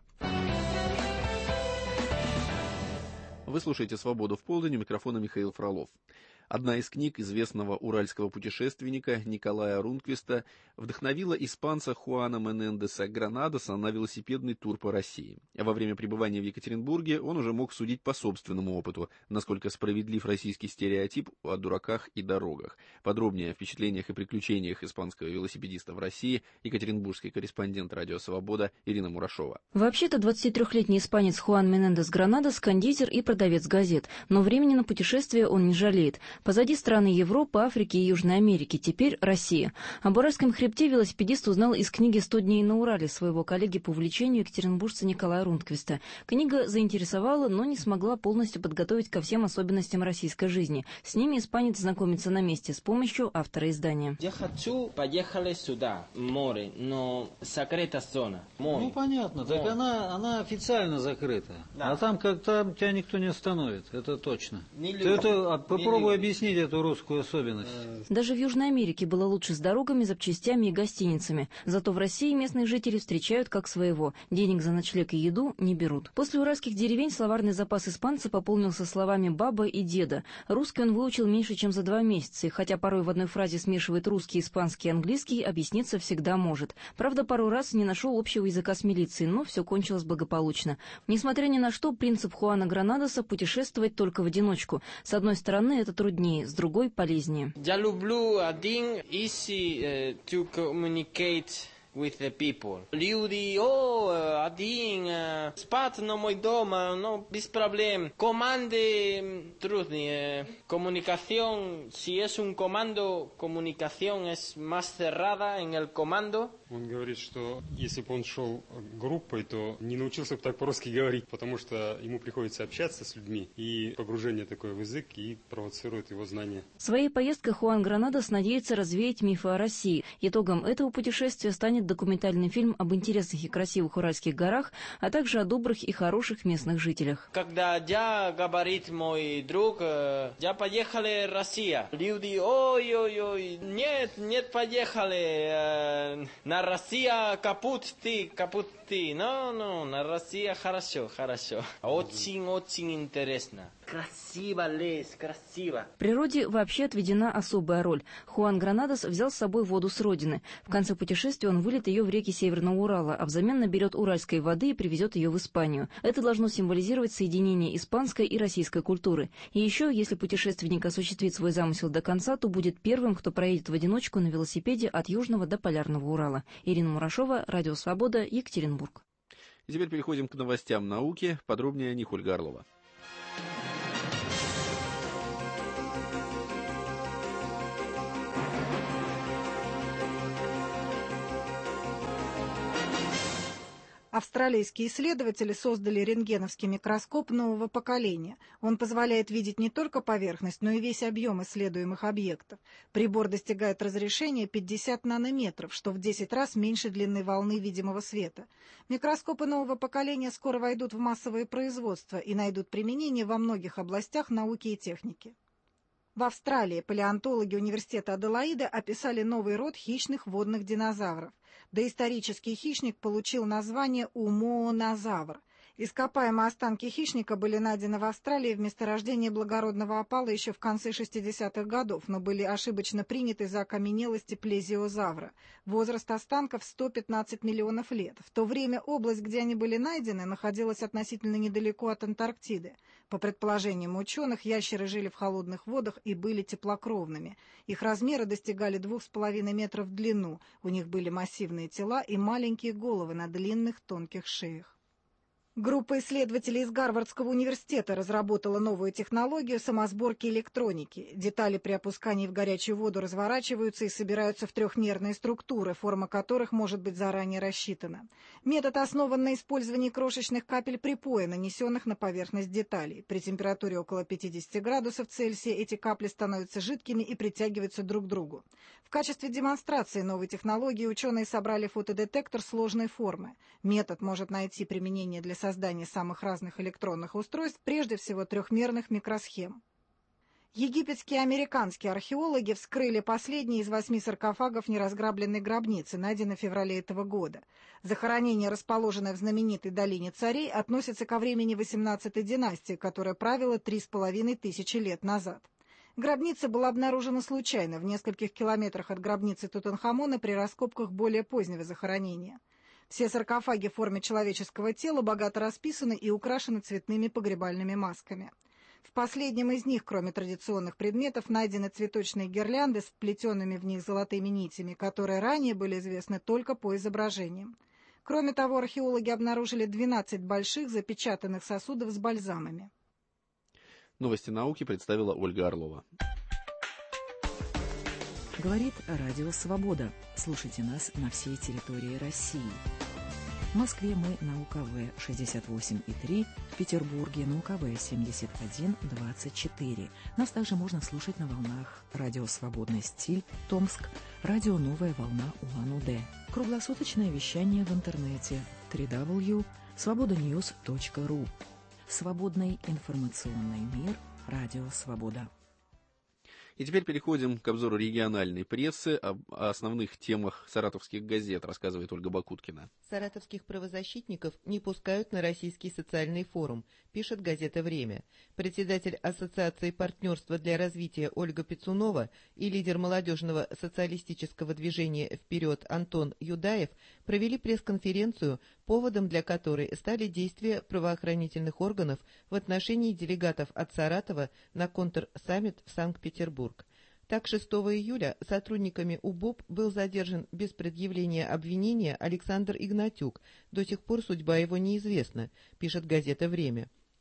Вы слушаете «Свободу в полдень», у микрофона Михаил Фролов. Одна из книг известного уральского путешественника Николая Рунквиста вдохновила испанца Хуана Менендеса Гранадоса на велосипедный тур по России. Во время пребывания в Екатеринбурге он уже мог судить по собственному опыту, насколько справедлив российский стереотип о дураках и дорогах. Подробнее о впечатлениях и приключениях испанского велосипедиста в России екатеринбургский корреспондент «Радио Свобода» Ирина Мурашова. Вообще-то двадцатитрёхлетний испанец Хуан Менендес Гранадос – кондитер и продавец газет, но времени на путешествие он не жалеет. Позади страны Европы, Африки и Южной Америки, теперь Россия. Об Уральском хребте велосипедист узнал из книги «сто дней на Урале» своего коллеги по увлечению екатеринбуржца Николая Рунквиста. Книга заинтересовала, но не смогла полностью подготовить ко всем особенностям российской жизни. С ними испанец знакомится на месте с помощью автора издания. Я хочу поехать сюда, море, но закрыта зона. Море. Ну понятно, так она, она официально закрыта. Да. А там как там тебя никто не остановит, это точно. Не Ты это попробуй объяснить эту русскую особенность. Даже в Южной Америке было лучше с дорогами, запчастями и гостиницами. Зато в России местных жителей встречают как своего. Денег за ночлег и еду не берут. После уральских деревень словарный запас испанца пополнился словами «баба» и «деда». Русский он выучил меньше, чем за два месяца. И хотя порой в одной фразе смешивает русский, испанский и английский, объясниться всегда может. Правда, пару раз не нашел общего языка с милицией, но все кончилось благополучно. Несмотря ни на что, принцип Хуана Гранадоса – путешествовать только в одиночку. С одной стороны, это труднее, с другой полезнее. Я люблю один easy uh, to communicate with the people. Люди, о, один, uh, спать на мой дом, но без проблем. Команды трудные. Comunicación, si es un comando, comunicación es más cerrada en el comando. Он говорит, что если бы он шел группой, то не научился бы так по-русски говорить, потому что ему приходится общаться с людьми, и погружение такое в язык и провоцирует его знания. В своей поездке Хуан Гранадос надеется развеять мифы о России. Итогом этого путешествия станет документальный фильм об интересных и красивых Уральских горах, а также о добрых и хороших местных жителях. Когда я говорит мой друг, я поехали в Россию. Люди, ой-ой-ой, нет, нет, поехали на Россия, капут ты, капут ты. Ну, ну, на Россия хорошо, хорошо. Очень-очень интересно. Красиво лес, красиво. Природе вообще отведена особая роль. Хуан Гранадос взял с собой воду с родины. В конце путешествия он выльет ее в реки Северного Урала, а взамен наберет уральской воды и привезет ее в Испанию. Это должно символизировать соединение испанской и российской культуры. И еще, если путешественник осуществит свой замысел до конца, то будет первым, кто проедет в одиночку на велосипеде от Южного до Полярного Урала. Ирина Мурашова, Радио Свобода, Екатеринбург. И теперь переходим к новостям науки. Подробнее о них Ольга Орлова. Австралийские исследователи создали рентгеновский микроскоп нового поколения. Он позволяет видеть не только поверхность, но и весь объем исследуемых объектов. Прибор достигает разрешения пятьдесят нанометров, что в десять раз меньше длины волны видимого света. Микроскопы нового поколения скоро войдут в массовое производство и найдут применение во многих областях науки и техники. В Австралии палеонтологи университета Аделаида описали новый род хищных водных динозавров. Доисторический хищник получил название умоонозавр. Ископаемые останки хищника были найдены в Австралии в месторождении благородного опала еще в конце шестидесятых годов, но были ошибочно приняты за окаменелости плезиозавра. Возраст останков сто пятнадцать миллионов лет. В то время область, где они были найдены, находилась относительно недалеко от Антарктиды. По предположениям ученых, ящеры жили в холодных водах и были теплокровными. Их размеры достигали двух с половиной метров в длину. У них были массивные тела и маленькие головы на длинных тонких шеях. Группа исследователей из Гарвардского университета разработала новую технологию самосборки электроники. Детали при опускании в горячую воду разворачиваются и собираются в трехмерные структуры, форма которых может быть заранее рассчитана. Метод основан на использовании крошечных капель припоя, нанесенных на поверхность деталей. При температуре около пятидесяти градусов Цельсия эти капли становятся жидкими и притягиваются друг к другу. В качестве демонстрации новой технологии ученые собрали фотодетектор сложной формы. Метод может найти применение для создания самых разных электронных устройств, прежде всего трехмерных микросхем. Египетские и американские археологи вскрыли последний из восьми саркофагов неразграбленной гробницы, найденной в феврале этого года. Захоронение, расположенное в знаменитой долине царей, относится ко времени восемнадцатой династии, которая правила три с половиной тысячи лет назад. Гробница была обнаружена случайно в нескольких километрах от гробницы Тутанхамона при раскопках более позднего захоронения. Все саркофаги в форме человеческого тела богато расписаны и украшены цветными погребальными масками. В последнем из них, кроме традиционных предметов, найдены цветочные гирлянды с вплетенными в них золотыми нитями, которые ранее были известны только по изображениям. Кроме того, археологи обнаружили двенадцать больших запечатанных сосудов с бальзамами. Новости науки представила Ольга Орлова. Говорит Радио Свобода. Слушайте нас на всей территории России. В Москве мы на У К В шестьдесят восемь и три, в Петербурге на У К В семьдесят один двадцать четыре. Нас также можно слушать на волнах Радио Свободный стиль, Томск, Радио Новая волна Улан-Удэ. Круглосуточное вещание в интернете дабл ю дабл ю дабл ю точка свобода ньюс точка ру. Свободный информационный мир. Радио Свобода. И теперь переходим к обзору региональной прессы. Об основных темах саратовских газет рассказывает Ольга Бакуткина. Саратовских правозащитников не пускают на Российский социальный форум, пишет газета «Время». Председатель Ассоциации партнерства для развития Ольга Пицунова и лидер молодежного социалистического движения «Вперед» Антон Юдаев провели пресс-конференцию, поводом для которой стали действия правоохранительных органов в отношении делегатов от Саратова на контрсаммит в Санкт-Петербург. Так, шестого июля сотрудниками УБОП был задержан без предъявления обвинения Александр Игнатюк. До сих пор судьба его неизвестна, пишет газета «Время».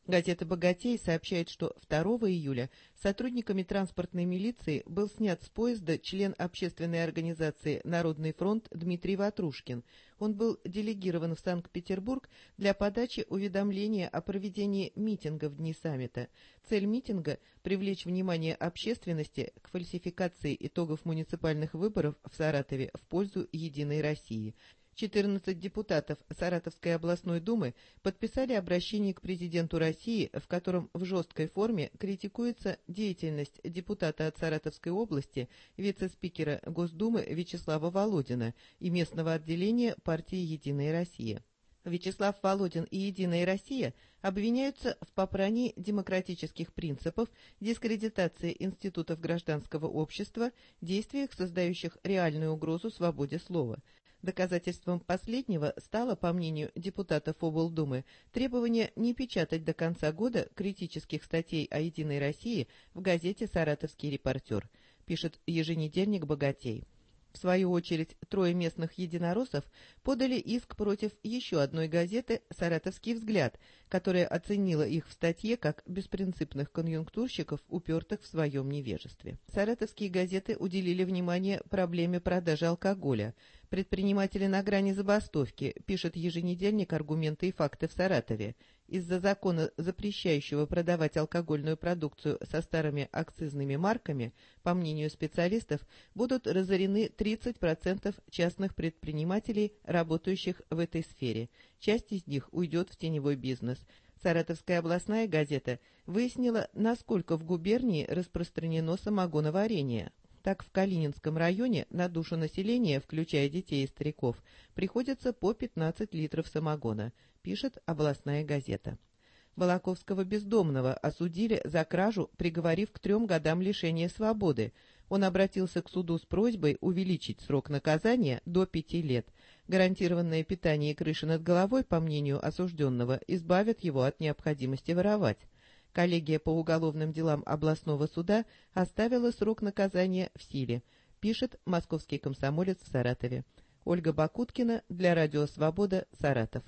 Газета «Богатей» сообщает, что второго июля сотрудниками транспортной милиции был снят с поезда член общественной организации «Народный фронт» Дмитрий Ватрушкин. Он был делегирован в Санкт-Петербург для подачи уведомления о проведении митинга в дни саммита. Цель митинга – привлечь внимание общественности к фальсификации итогов муниципальных выборов в Саратове в пользу «Единой России». четырнадцать депутатов Саратовской областной думы подписали обращение к президенту России, в котором в жесткой форме критикуется деятельность депутата от Саратовской области, вице-спикера Госдумы Вячеслава Володина и местного отделения партии «Единая Россия». Вячеслав Володин и «Единая Россия» обвиняются в попрании демократических принципов, дискредитации институтов гражданского общества, действиях, создающих реальную угрозу свободе слова. Доказательством последнего стало, по мнению депутатов облдумы, требование не печатать до конца года критических статей о «Единой России» в газете «Саратовский репортер», пишет еженедельник «Богатей». В свою очередь, трое местных единороссов подали иск против еще одной газеты «Саратовский взгляд», которая оценила их в статье как беспринципных конъюнктурщиков, упертых в своем невежестве. Саратовские газеты уделили внимание проблеме продажи алкоголя. Предприниматели на грани забастовки, пишет еженедельник «Аргументы и факты» в Саратове. Из-за закона, запрещающего продавать алкогольную продукцию со старыми акцизными марками, по мнению специалистов, будут разорены тридцать процентов частных предпринимателей, работающих в этой сфере. Часть из них уйдет в теневой бизнес. Саратовская областная газета выяснила, насколько в губернии распространено самогоноварение. Так, в Калининском районе на душу населения, включая детей и стариков, приходится по пятнадцать литров самогона, пишет областная газета. Балаковского бездомного осудили за кражу, приговорив к трем годам лишения свободы. Он обратился к суду с просьбой увеличить срок наказания до пяти лет. Гарантированное питание и крыша над головой, по мнению осужденного, избавят его от необходимости воровать. Коллегия по уголовным делам областного суда оставила срок наказания в силе, пишет московский комсомолец в Саратове. Ольга Бакуткина для Радио Свобода, Саратов.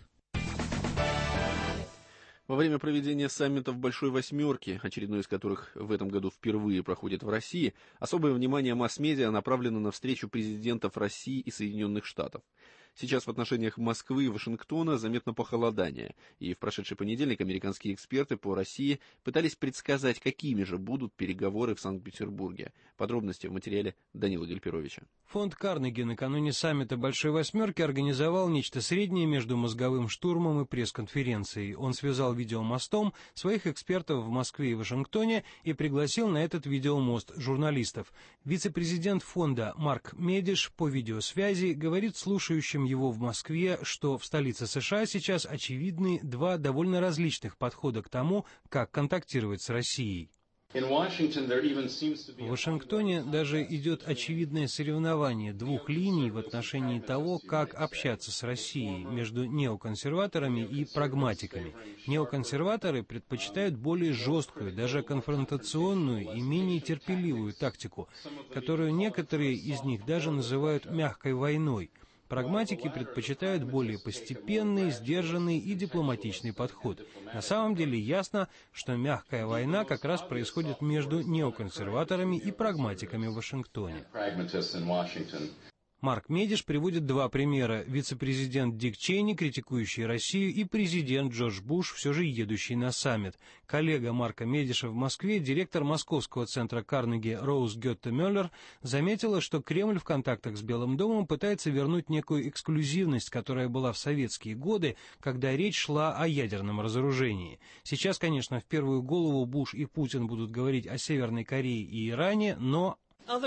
Во время проведения саммитов Большой Восьмерки, очередной из которых в этом году впервые проходит в России, особое внимание масс-медиа направлено на встречу президентов России и Соединенных Штатов. Сейчас в отношениях Москвы и Вашингтона заметно похолодание, и в прошедший понедельник американские эксперты по России пытались предсказать, какими же будут переговоры в Санкт-Петербурге. Подробности в материале Данила Гельперовича. Фонд Карнеги накануне саммита Большой Восьмерки организовал нечто среднее между мозговым штурмом и пресс-конференцией. Он связал видеомостом своих экспертов в Москве и Вашингтоне и пригласил на этот видеомост журналистов. Вице-президент фонда Марк Медиш по видеосвязи говорит слушающим его в Москве, что в столице США сейчас очевидны два довольно различных подхода к тому, как контактировать с Россией. В Вашингтоне даже идет очевидное соревнование двух линий в отношении того, как общаться с Россией между неоконсерваторами и прагматиками. Неоконсерваторы предпочитают более жесткую, даже конфронтационную и менее терпеливую тактику, которую некоторые из них даже называют «мягкой войной». Прагматики предпочитают более постепенный, сдержанный и дипломатичный подход. На самом деле ясно, что мягкая война как раз происходит между неоконсерваторами и прагматиками в Вашингтоне. Марк Медиш приводит два примера. Вице-президент Дик Чейни, критикующий Россию, и президент Джордж Буш, все же едущий на саммит. Коллега Марка Медиша в Москве, директор московского центра Карнеги Роуз Гетте Мюллер, заметила, что Кремль в контактах с Белым домом пытается вернуть некую эксклюзивность, которая была в советские годы, когда речь шла о ядерном разоружении. Сейчас, конечно, в первую голову Буш и Путин будут говорить о Северной Корее и Иране, но...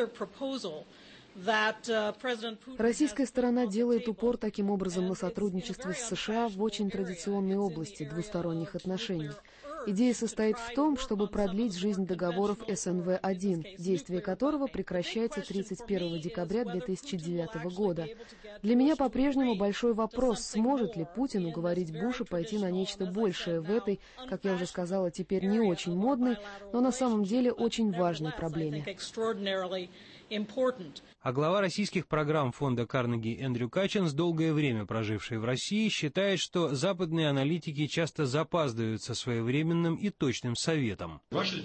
Российская сторона делает упор таким образом на сотрудничестве с США в очень традиционной области двусторонних отношений. Идея состоит в том, чтобы продлить жизнь договоров эс эн вэ один, действие которого прекращается тридцать первого декабря две тысячи девятого года. Для меня по-прежнему большой вопрос, сможет ли Путин уговорить Буша пойти на нечто большее в этой, как я уже сказала, теперь не очень модной, но на самом деле очень важной проблеме. А глава российских программ фонда Карнеги Эндрю Качинс, долгое время проживший в России, считает, что западные аналитики часто запаздывают со своевременным и точным советом.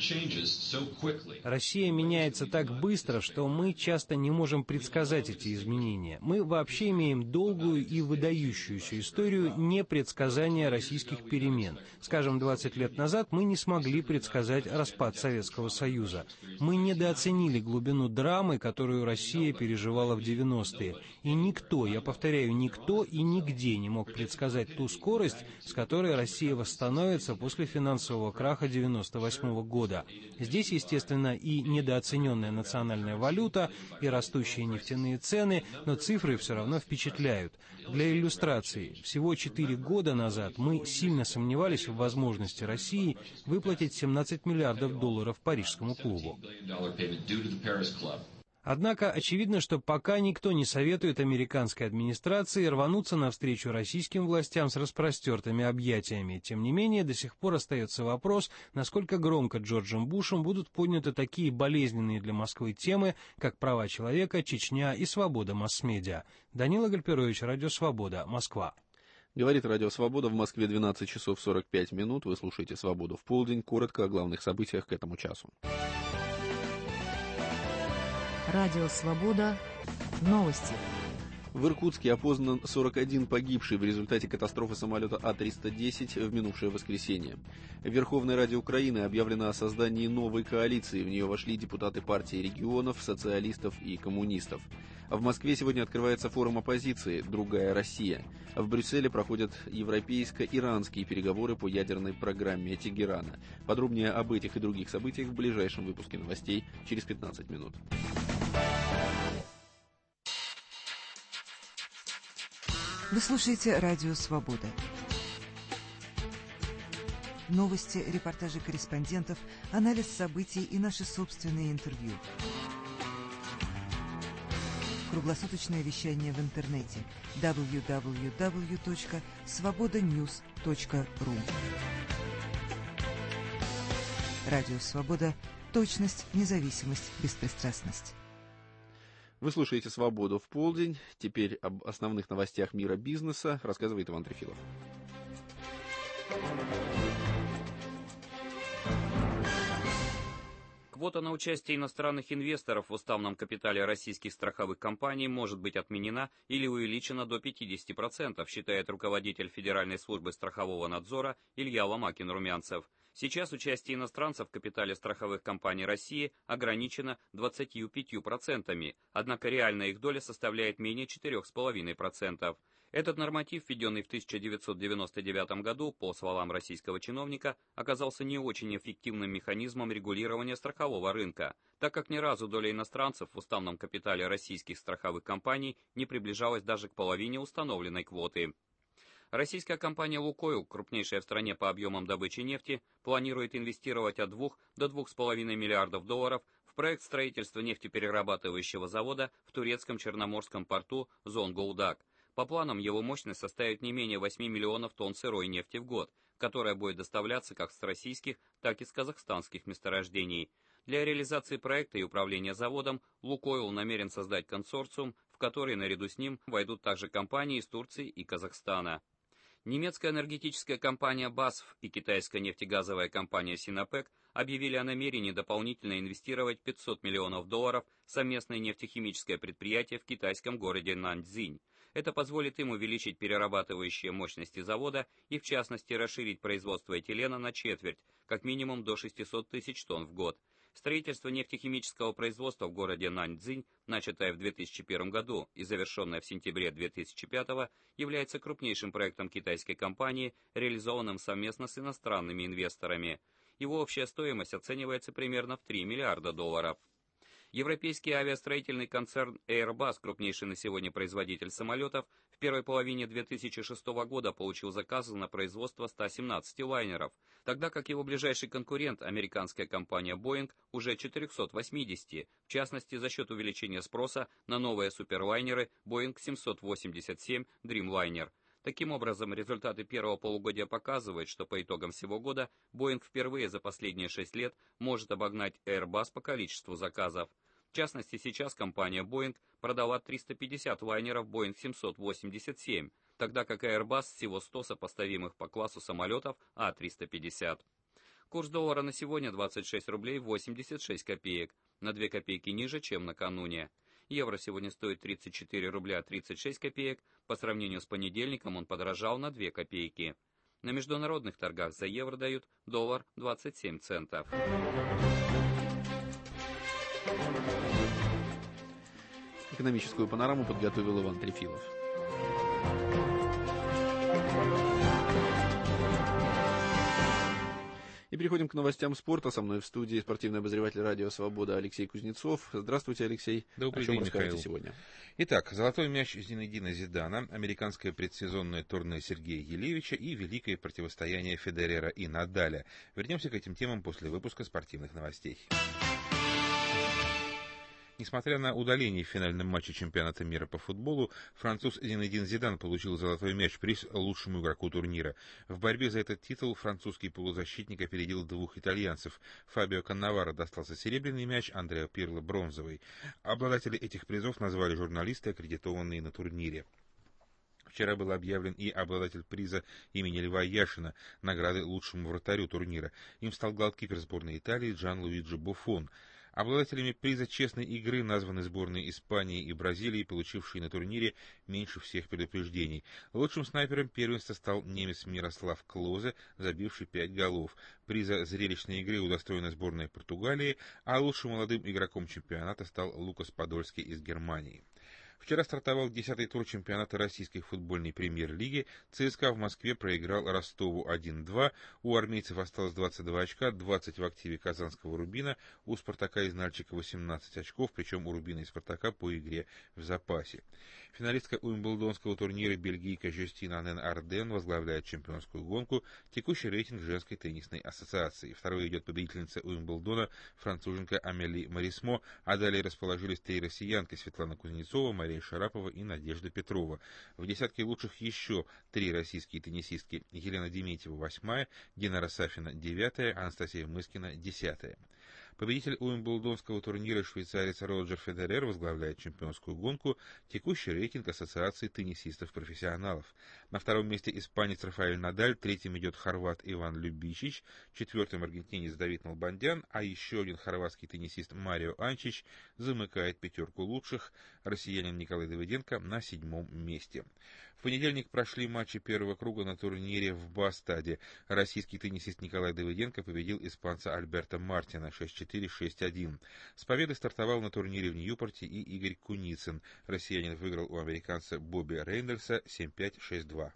Россия меняется так быстро, что мы часто не можем предсказать эти изменения. Мы вообще имеем долгую и выдающуюся историю непредсказания российских перемен. Скажем, двадцать лет назад мы не смогли предсказать распад Советского Союза. Мы недооценили глубину драмы, которую Россия переживала в девяностые. И никто, я повторяю, никто и нигде не мог предсказать ту скорость, с которой Россия восстановится после финансового краха девяносто восьмого года. Здесь, естественно, и недооцененная национальная валюта, и растущие нефтяные цены, но цифры все равно впечатляют. Для иллюстрации, всего четыре года назад мы сильно сомневались в возможности России выплатить семнадцать миллиардов долларов Парижскому клубу. Однако очевидно, что пока никто не советует американской администрации рвануться навстречу российским властям с распростертыми объятиями. Тем не менее, до сих пор остается вопрос, насколько громко Джорджем Бушем будут подняты такие болезненные для Москвы темы, как права человека, Чечня и свобода масс-медиа. Данила Гальперович, Радио Свобода, Москва. Говорит Радио Свобода, в Москве двенадцать часов сорок пять минут. Вы слушаете «Свободу в полдень». Коротко о главных событиях к этому часу. Радио «Свобода». Новости. В Иркутске опознан сорок один погибший в результате катастрофы самолета А триста десять в минувшее воскресенье. В Верховной Раде Украины объявлено о создании новой коалиции. В нее вошли депутаты партии регионов, социалистов и коммунистов. В Москве сегодня открывается форум оппозиции «Другая Россия». В Брюсселе проходят европейско-иранские переговоры по ядерной программе Тегерана. Подробнее об этих и других событиях в ближайшем выпуске новостей через пятнадцать минут. Вы слушаете Радио Свобода. Новости, репортажи корреспондентов, анализ событий и наши собственные интервью. Круглосуточное вещание в интернете дабл ю дабл ю дабл ю точка свобода ньюс точка ру. Радио Свобода. Точность, независимость, беспристрастность. Вы слушаете «Свободу в полдень». Теперь об основных новостях мира бизнеса рассказывает Иван Трефилов. Квота на участие иностранных инвесторов в уставном капитале российских страховых компаний может быть отменена или увеличена до пятидесяти процентов, считает руководитель Федеральной службы страхового надзора Илья Ломакин-Румянцев. Сейчас участие иностранцев в капитале страховых компаний России ограничено двадцатью пятью процентами, однако реальная их доля составляет менее четырёх с половиной процентов. Этот норматив, введенный в тысяча девятьсот девяносто девятом году, по словам российского чиновника, оказался не очень эффективным механизмом регулирования страхового рынка, так как ни разу доля иностранцев в уставном капитале российских страховых компаний не приближалась даже к половине установленной квоты. Российская компания «Лукойл», крупнейшая в стране по объемам добычи нефти, планирует инвестировать от двух до двух с половиной миллиардов долларов в проект строительства нефтеперерабатывающего завода в турецком черноморском порту Зонгулдак. По планам, его мощность составит не менее восьми миллионов тонн сырой нефти в год, которая будет доставляться как с российских, так и с казахстанских месторождений. Для реализации проекта и управления заводом «Лукойл» намерен создать консорциум, в который наряду с ним войдут также компании из Турции и Казахстана. Немецкая энергетическая компания «Басф» и китайская нефтегазовая компания «Синопек» объявили о намерении дополнительно инвестировать пятьсот миллионов долларов в совместное нефтехимическое предприятие в китайском городе Наньцзинь. Это позволит им увеличить перерабатывающие мощности завода и, в частности, расширить производство этилена на четверть, как минимум до шестисот тысяч тонн в год. Строительство нефтехимического производства в городе Наньцзинь, начатое в две тысячи первом году и завершенное в сентябре две тысячи пятого, является крупнейшим проектом китайской компании, реализованным совместно с иностранными инвесторами. Его общая стоимость оценивается примерно в три миллиарда долларов. Европейский авиастроительный концерн Airbus, крупнейший на сегодня производитель самолетов, в первой половине две тысячи шестого года получил заказы на производство ста семнадцати лайнеров, тогда как его ближайший конкурент, американская компания Boeing, уже четырехсот восьмидесяти, в частности за счет увеличения спроса на новые суперлайнеры Boeing семьсот восемьдесят семь Dreamliner. Таким образом, результаты первого полугодия показывают, что по итогам всего года Boeing впервые за последние шесть лет может обогнать Airbus по количеству заказов. В частности, сейчас компания Boeing продала триста пятьдесят лайнеров Боинг семьсот восемьдесят семь, тогда как Airbus всего сто сопоставимых по классу самолетов А триста пятьдесят. Курс доллара на сегодня двадцать шесть рублей восемьдесят шесть копеек, на две копейки ниже, чем накануне. Евро сегодня стоит тридцать четыре рубля тридцать шесть копеек, по сравнению с понедельником он подорожал на две копейки. На международных торгах за евро дают доллар двадцать семь центов. Экономическую панораму подготовил Иван Трефилов. И переходим к новостям спорта. Со мной в студии спортивный обозреватель радио «Свобода» Алексей Кузнецов. Здравствуйте, Алексей. Добрый О чем день, расскажете Михаил. сегодня? Итак, золотой мяч Зинедина Зидана, американское предсезонное турне Сергея Елевича и великое противостояние Федерера и Надаля. Вернемся к этим темам после выпуска спортивных новостей. Несмотря на удаление в финальном матче чемпионата мира по футболу, француз Зинедин Зидан получил золотой мяч, приз лучшему игроку турнира. В борьбе за этот титул французский полузащитник опередил двух итальянцев. Фабио Каннаваро достался серебряный мяч, Андреа Пирло бронзовый. Обладатели этих призов назвали журналисты, аккредитованные на турнире. Вчера был объявлен и обладатель приза имени Льва Яшина, награды лучшему вратарю турнира. Им стал голкипер сборной Италии Джанлуиджи Буффон. Обладателями приза честной игры названы сборные Испании и Бразилии, получившие на турнире меньше всех предупреждений. Лучшим снайпером первенства стал немец Мирослав Клозе, забивший пять голов. Приза зрелищной игры удостоена сборная Португалии, а лучшим молодым игроком чемпионата стал Лукас Подольский из Германии. Вчера стартовал десятый тур чемпионата российской футбольной премьер-лиги. ЦСКА в Москве проиграл Ростову один-два. У армейцев осталось двадцать два очка, двадцать в активе казанского Рубина. У Спартака из Нальчика восемнадцать очков, причем у Рубина и Спартака по игре в запасе. Финалистка уимблдонского турнира бельгийка Жюстин Анен Арден возглавляет чемпионскую гонку, текущий рейтинг женской теннисной ассоциации. Второй идет победительница Уимблдона, француженка Амели Марисмо, а далее расположились три россиянки: Светлана Кузнецова, Мария Шарапова и Надежда Петрова. В десятке лучших еще три российские теннисистки: Елена Дементьева восьмая, Динара Сафина девятая, Анастасия Мыскина десятая. Победитель уимблдонского турнира швейцарец Роджер Федерер возглавляет чемпионскую гонку, текущий рейтинг ассоциации теннисистов-профессионалов. На втором месте испанец Рафаэль Надаль, третьим идет хорват Иван Любичич, четвертым аргентинец Давид Налбандян, а еще один хорватский теннисист Марио Анчич замыкает пятерку лучших, россиянин Николай Давыденко на седьмом месте. В понедельник прошли матчи первого круга на турнире в Бастаде. Российский теннисист Николай Давыденко победил испанца Альберто Мартина шесть четыре — шесть один. С победой стартовал на турнире в Ньюпорте и Игорь Куницын. Россиянин выиграл у американца Бобби Рейндерса семь пять — шесть два.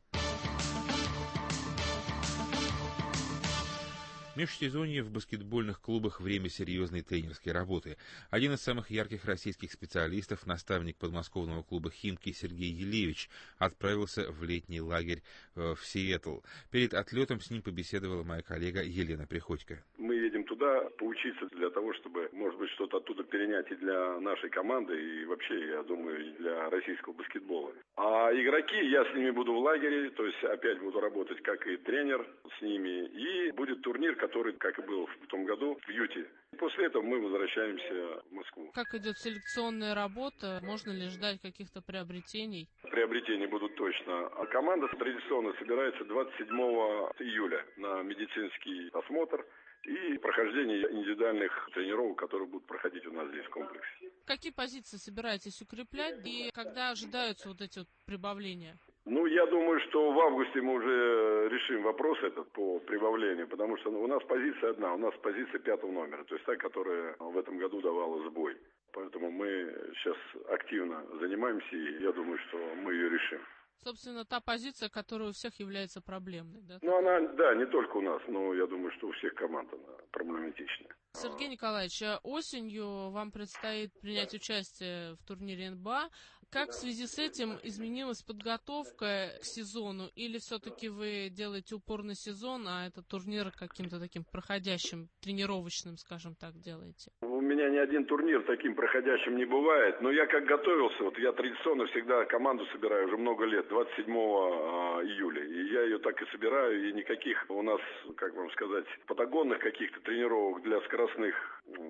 Межсезонье в баскетбольных клубах — время серьезной тренерской работы. Один из самых ярких российских специалистов, наставник подмосковного клуба «Химки» Сергей Елевич, отправился в летний лагерь в Сиэтл. Перед отлетом с ним побеседовала моя коллега Елена Приходько. Мы едем туда поучиться для того, чтобы, может быть, что-то оттуда перенять и для нашей команды, и вообще, я думаю, и для российского баскетбола. А игроки, я с ними буду в лагере, то есть опять буду работать как и тренер с ними, и будет турнир, который, как и был в том году, в Юте. После этого мы возвращаемся в Москву. Как идет селекционная работа? Можно ли ждать каких-то приобретений? Приобретения будут точно. А команда традиционно собирается двадцать седьмого июля на медицинский осмотр и прохождение индивидуальных тренировок, которые будут проходить у нас здесь в комплексе. Какие позиции собираетесь укреплять и когда ожидаются вот эти вот прибавления? Ну, я думаю, что в августе мы уже решим вопрос этот по прибавлению, потому что у нас позиция одна, у нас позиция пятого номера, то есть та, которая в этом году давала сбой. Поэтому мы сейчас активно занимаемся, и я думаю, что мы ее решим. Собственно, та позиция, которая у всех является проблемной, да? Ну, она, да, не только у нас, но я думаю, что у всех команд она проблематичная. Сергей Николаевич, осенью вам предстоит принять участие в турнире эн бэ а. Как в связи с этим изменилась подготовка к сезону? Или все-таки вы делаете упор на сезон, а этот турнир каким-то таким проходящим, тренировочным, скажем так, делаете? У меня ни один турнир таким проходящим не бывает, но я как готовился, вот я традиционно всегда команду собираю уже много лет, двадцать седьмого июля, и я ее так и собираю, и никаких у нас, как вам сказать, патагонных каких-то тренировок для скоростных, чтобы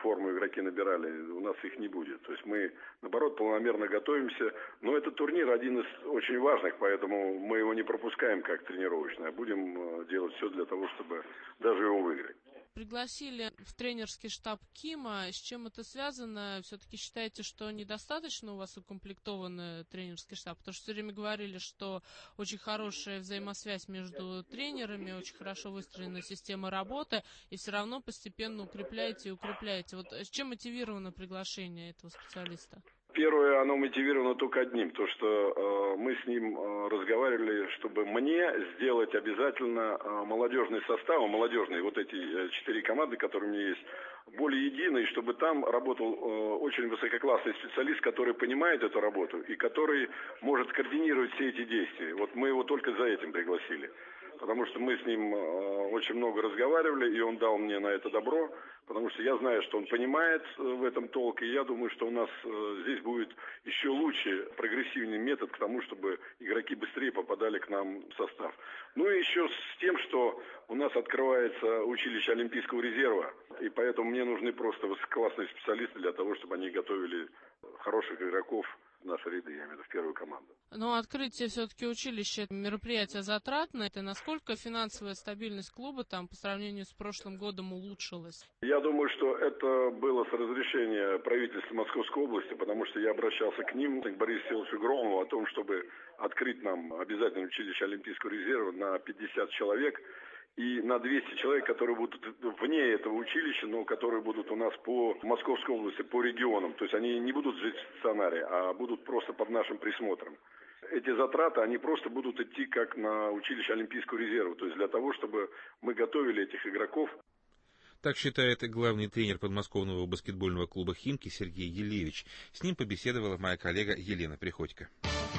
форму игроки набирали, у нас их не будет. То есть мы, наоборот, полномерно готовимся. Но этот турнир один из очень важных, поэтому мы его не пропускаем как тренировочный, а будем делать все для того, чтобы даже его выиграть. Пригласили в тренерский штаб Кима. С чем это связано? Все-таки считаете, что недостаточно у вас укомплектованный тренерский штаб? Потому что все время говорили, что очень хорошая взаимосвязь между тренерами, очень хорошо выстроена система работы, и все равно постепенно укрепляете и укрепляете. Вот с чем мотивировано приглашение этого специалиста? Первое, оно мотивировано только одним, то что э, мы с ним э, разговаривали, чтобы мне сделать обязательно э, молодежный состав, молодежные вот эти э, четыре команды, которые у меня есть, более единый, чтобы там работал э, очень высококлассный специалист, который понимает эту работу и который может координировать все эти действия. Вот мы его только за этим пригласили. Потому что мы с ним э, очень много разговаривали, и он дал мне на это добро, потому что я знаю, что он понимает э, в этом толк, и я думаю, что у нас э, здесь будет еще лучше, прогрессивный метод к тому, чтобы игроки быстрее попадали к нам в состав. Ну и еще с тем, что у нас открывается училище Олимпийского резерва, и поэтому мне нужны просто высококлассные специалисты для того, чтобы они готовили хороших игроков в наши ряды, я имею в виду в первую команду. Но открытие все-таки училища, мероприятие затратное. Это насколько финансовая стабильность клуба там по сравнению с прошлым годом улучшилась? Я думаю, что это было с разрешения правительства Московской области, потому что я обращался к ним, к Борису Всеволодовичу Громову, о том, чтобы открыть нам обязательное училище Олимпийского резерва на пятьдесят человек. И на двести человек, которые будут вне этого училища, но которые будут у нас по Московской области, по регионам. То есть они не будут жить в стационаре, а будут просто под нашим присмотром. Эти затраты, они просто будут идти как на училище Олимпийского резерва. То есть для того, чтобы мы готовили этих игроков. Так считает главный тренер подмосковного баскетбольного клуба «Химки» Сергей Елевич. С ним побеседовала моя коллега Елена Приходько.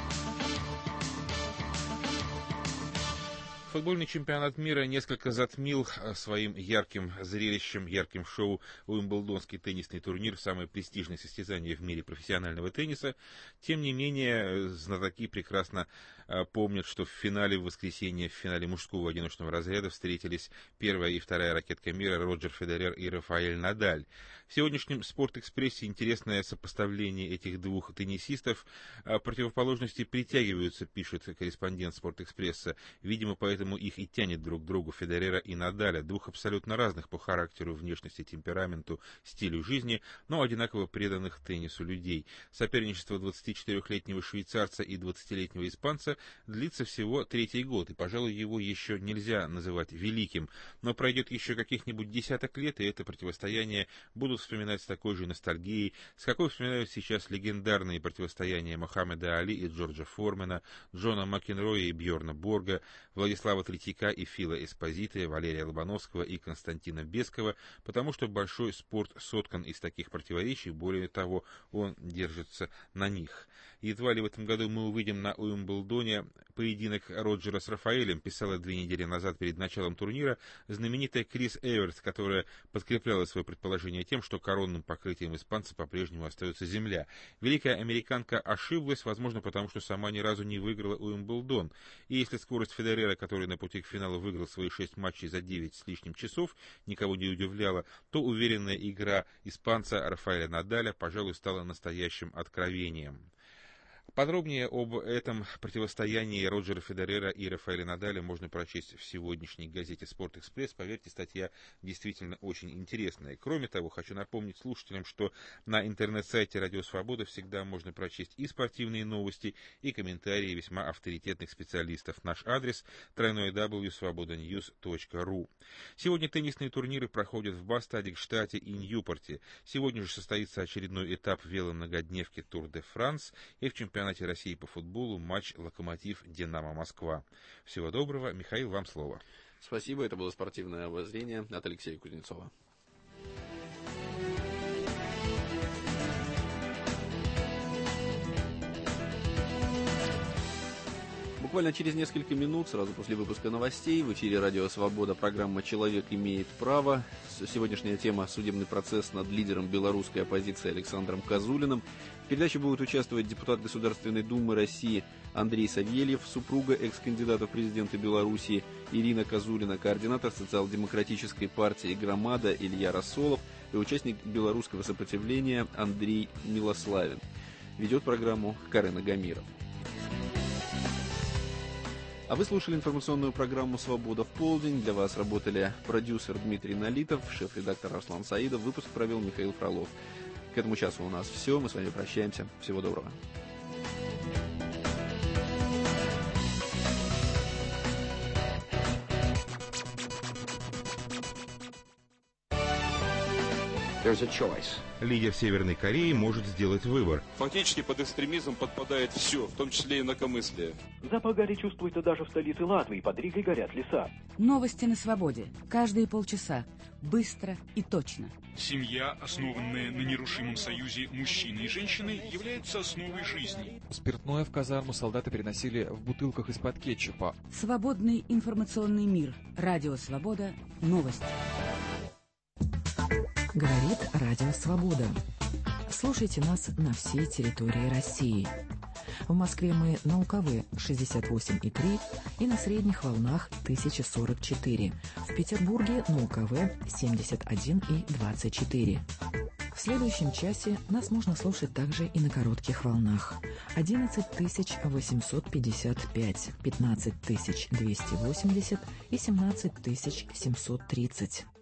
Футбольный чемпионат мира несколько затмил своим ярким зрелищем, ярким шоу Уимблдонский теннисный турнир, самое престижное состязание в мире профессионального тенниса. Тем не менее, знатоки прекрасно помнят, что в финале в воскресенье, в финале мужского одиночного разряда встретились первая и вторая ракетка мира Роджер Федерер и Рафаэль Надаль. В сегодняшнем «Спортэкспрессе» интересное сопоставление этих двух теннисистов. Противоположности притягиваются, пишет корреспондент «Спортэкспресса». Видимо, поэтому их и тянет друг к другу Федерера и Надаля, двух абсолютно разных по характеру, внешности, темпераменту, стилю жизни, но одинаково преданных теннису людей. Соперничество двадцатичетырехлетнего швейцарца и двадцатилетнего испанца длится всего третий год, и, пожалуй, его еще нельзя называть великим, но пройдет еще каких-нибудь десяток лет, и это противостояние будут вспоминать с такой же ностальгией, с какой вспоминают сейчас легендарные противостояния Мохаммеда Али и Джорджа Формена, Джона Макенроя и Бьорна Борга, Владислава Третьяка и Фила Эспозита, Валерия Лобановского и Константина Бескова, потому что большой спорт соткан из таких противоречий, более того, он держится на них. Едва ли в этом году мы увидим на Уимблдоне поединок Роджера с Рафаэлем, писала две недели назад перед началом турнира знаменитая Крис Эверс, которая подкрепляла свое предположение тем, что коронным покрытием испанца по-прежнему остается земля. Великая американка ошиблась, возможно, потому что сама ни разу не выиграла Уимблдон. И если скорость Федерера, который на пути к финалу выиграл свои шесть матчей за девять с лишним часов, никого не удивляла, то уверенная игра испанца Рафаэля Надаля, пожалуй, стала настоящим откровением. Подробнее об этом противостоянии Роджера Федерера и Рафаэля Надаля можно прочесть в сегодняшней газете «Спортэкспресс». Поверьте, статья действительно очень интересная. Кроме того, хочу напомнить слушателям, что на интернет-сайте «Радио Свобода» всегда можно прочесть и спортивные новости, и комментарии весьма авторитетных специалистов. Наш адрес дабл ю дабл ю дабл ю точка свобода ньюс точка ру. Сегодня теннисные турниры проходят в Бастаде, Гштате и Ньюпорте. Сегодня же состоится очередной этап веломногодневки «Тур де Франс» и в чемпионате России по футболу матч «Локомотив-Динамо Москва». Всего доброго. Михаил, вам слово. Спасибо. Это было спортивное обозрение от Алексея Кузнецова. Буквально через несколько минут, сразу после выпуска новостей, в эфире «Радио Свобода» программа «Человек имеет право». Сегодняшняя тема – судебный процесс над лидером белорусской оппозиции Александром Козулиным. В передаче будут участвовать депутат Государственной Думы России Андрей Савельев, супруга экс-кандидата в президенты Белоруссии Ирина Козулина, координатор социал-демократической партии «Громада» Илья Рассолов, и участник белорусского сопротивления Андрей Милославин. Ведет программу Карена Гамиров. А вы слушали информационную программу «Свобода в полдень». Для вас работали продюсер Дмитрий Налитов, шеф-редактор Арслан Саидов. Выпуск провел Михаил Фролов. К этому часу у нас все. Мы с вами прощаемся. Всего доброго. Лидер Северной Кореи может сделать выбор. Фактически под экстремизм подпадает все, в том числе и инакомыслие. Запах гари чувствуется даже в столице Латвии, под Ригой горят леса. Новости на свободе. Каждые полчаса. Быстро и точно. Семья, основанная на нерушимом союзе мужчины и женщины, является основой жизни. Спиртное в казарму солдаты переносили в бутылках из-под кетчупа. Свободный информационный мир. Радио «Свобода». Новости. Говорит Радио Свобода. Слушайте нас на всей территории России. В Москве мы на УКВ шестьдесят восемь и три и на средних волнах тысяча сорок четыре. В Петербурге на УКВ семьдесят один и двадцать четыре. В следующем часе нас можно слушать также и на коротких волнах. одиннадцать тысяч восемьсот пятьдесят пять, пятнадцать тысяч двести восемьдесят и семнадцать тысяч семьсот тридцать.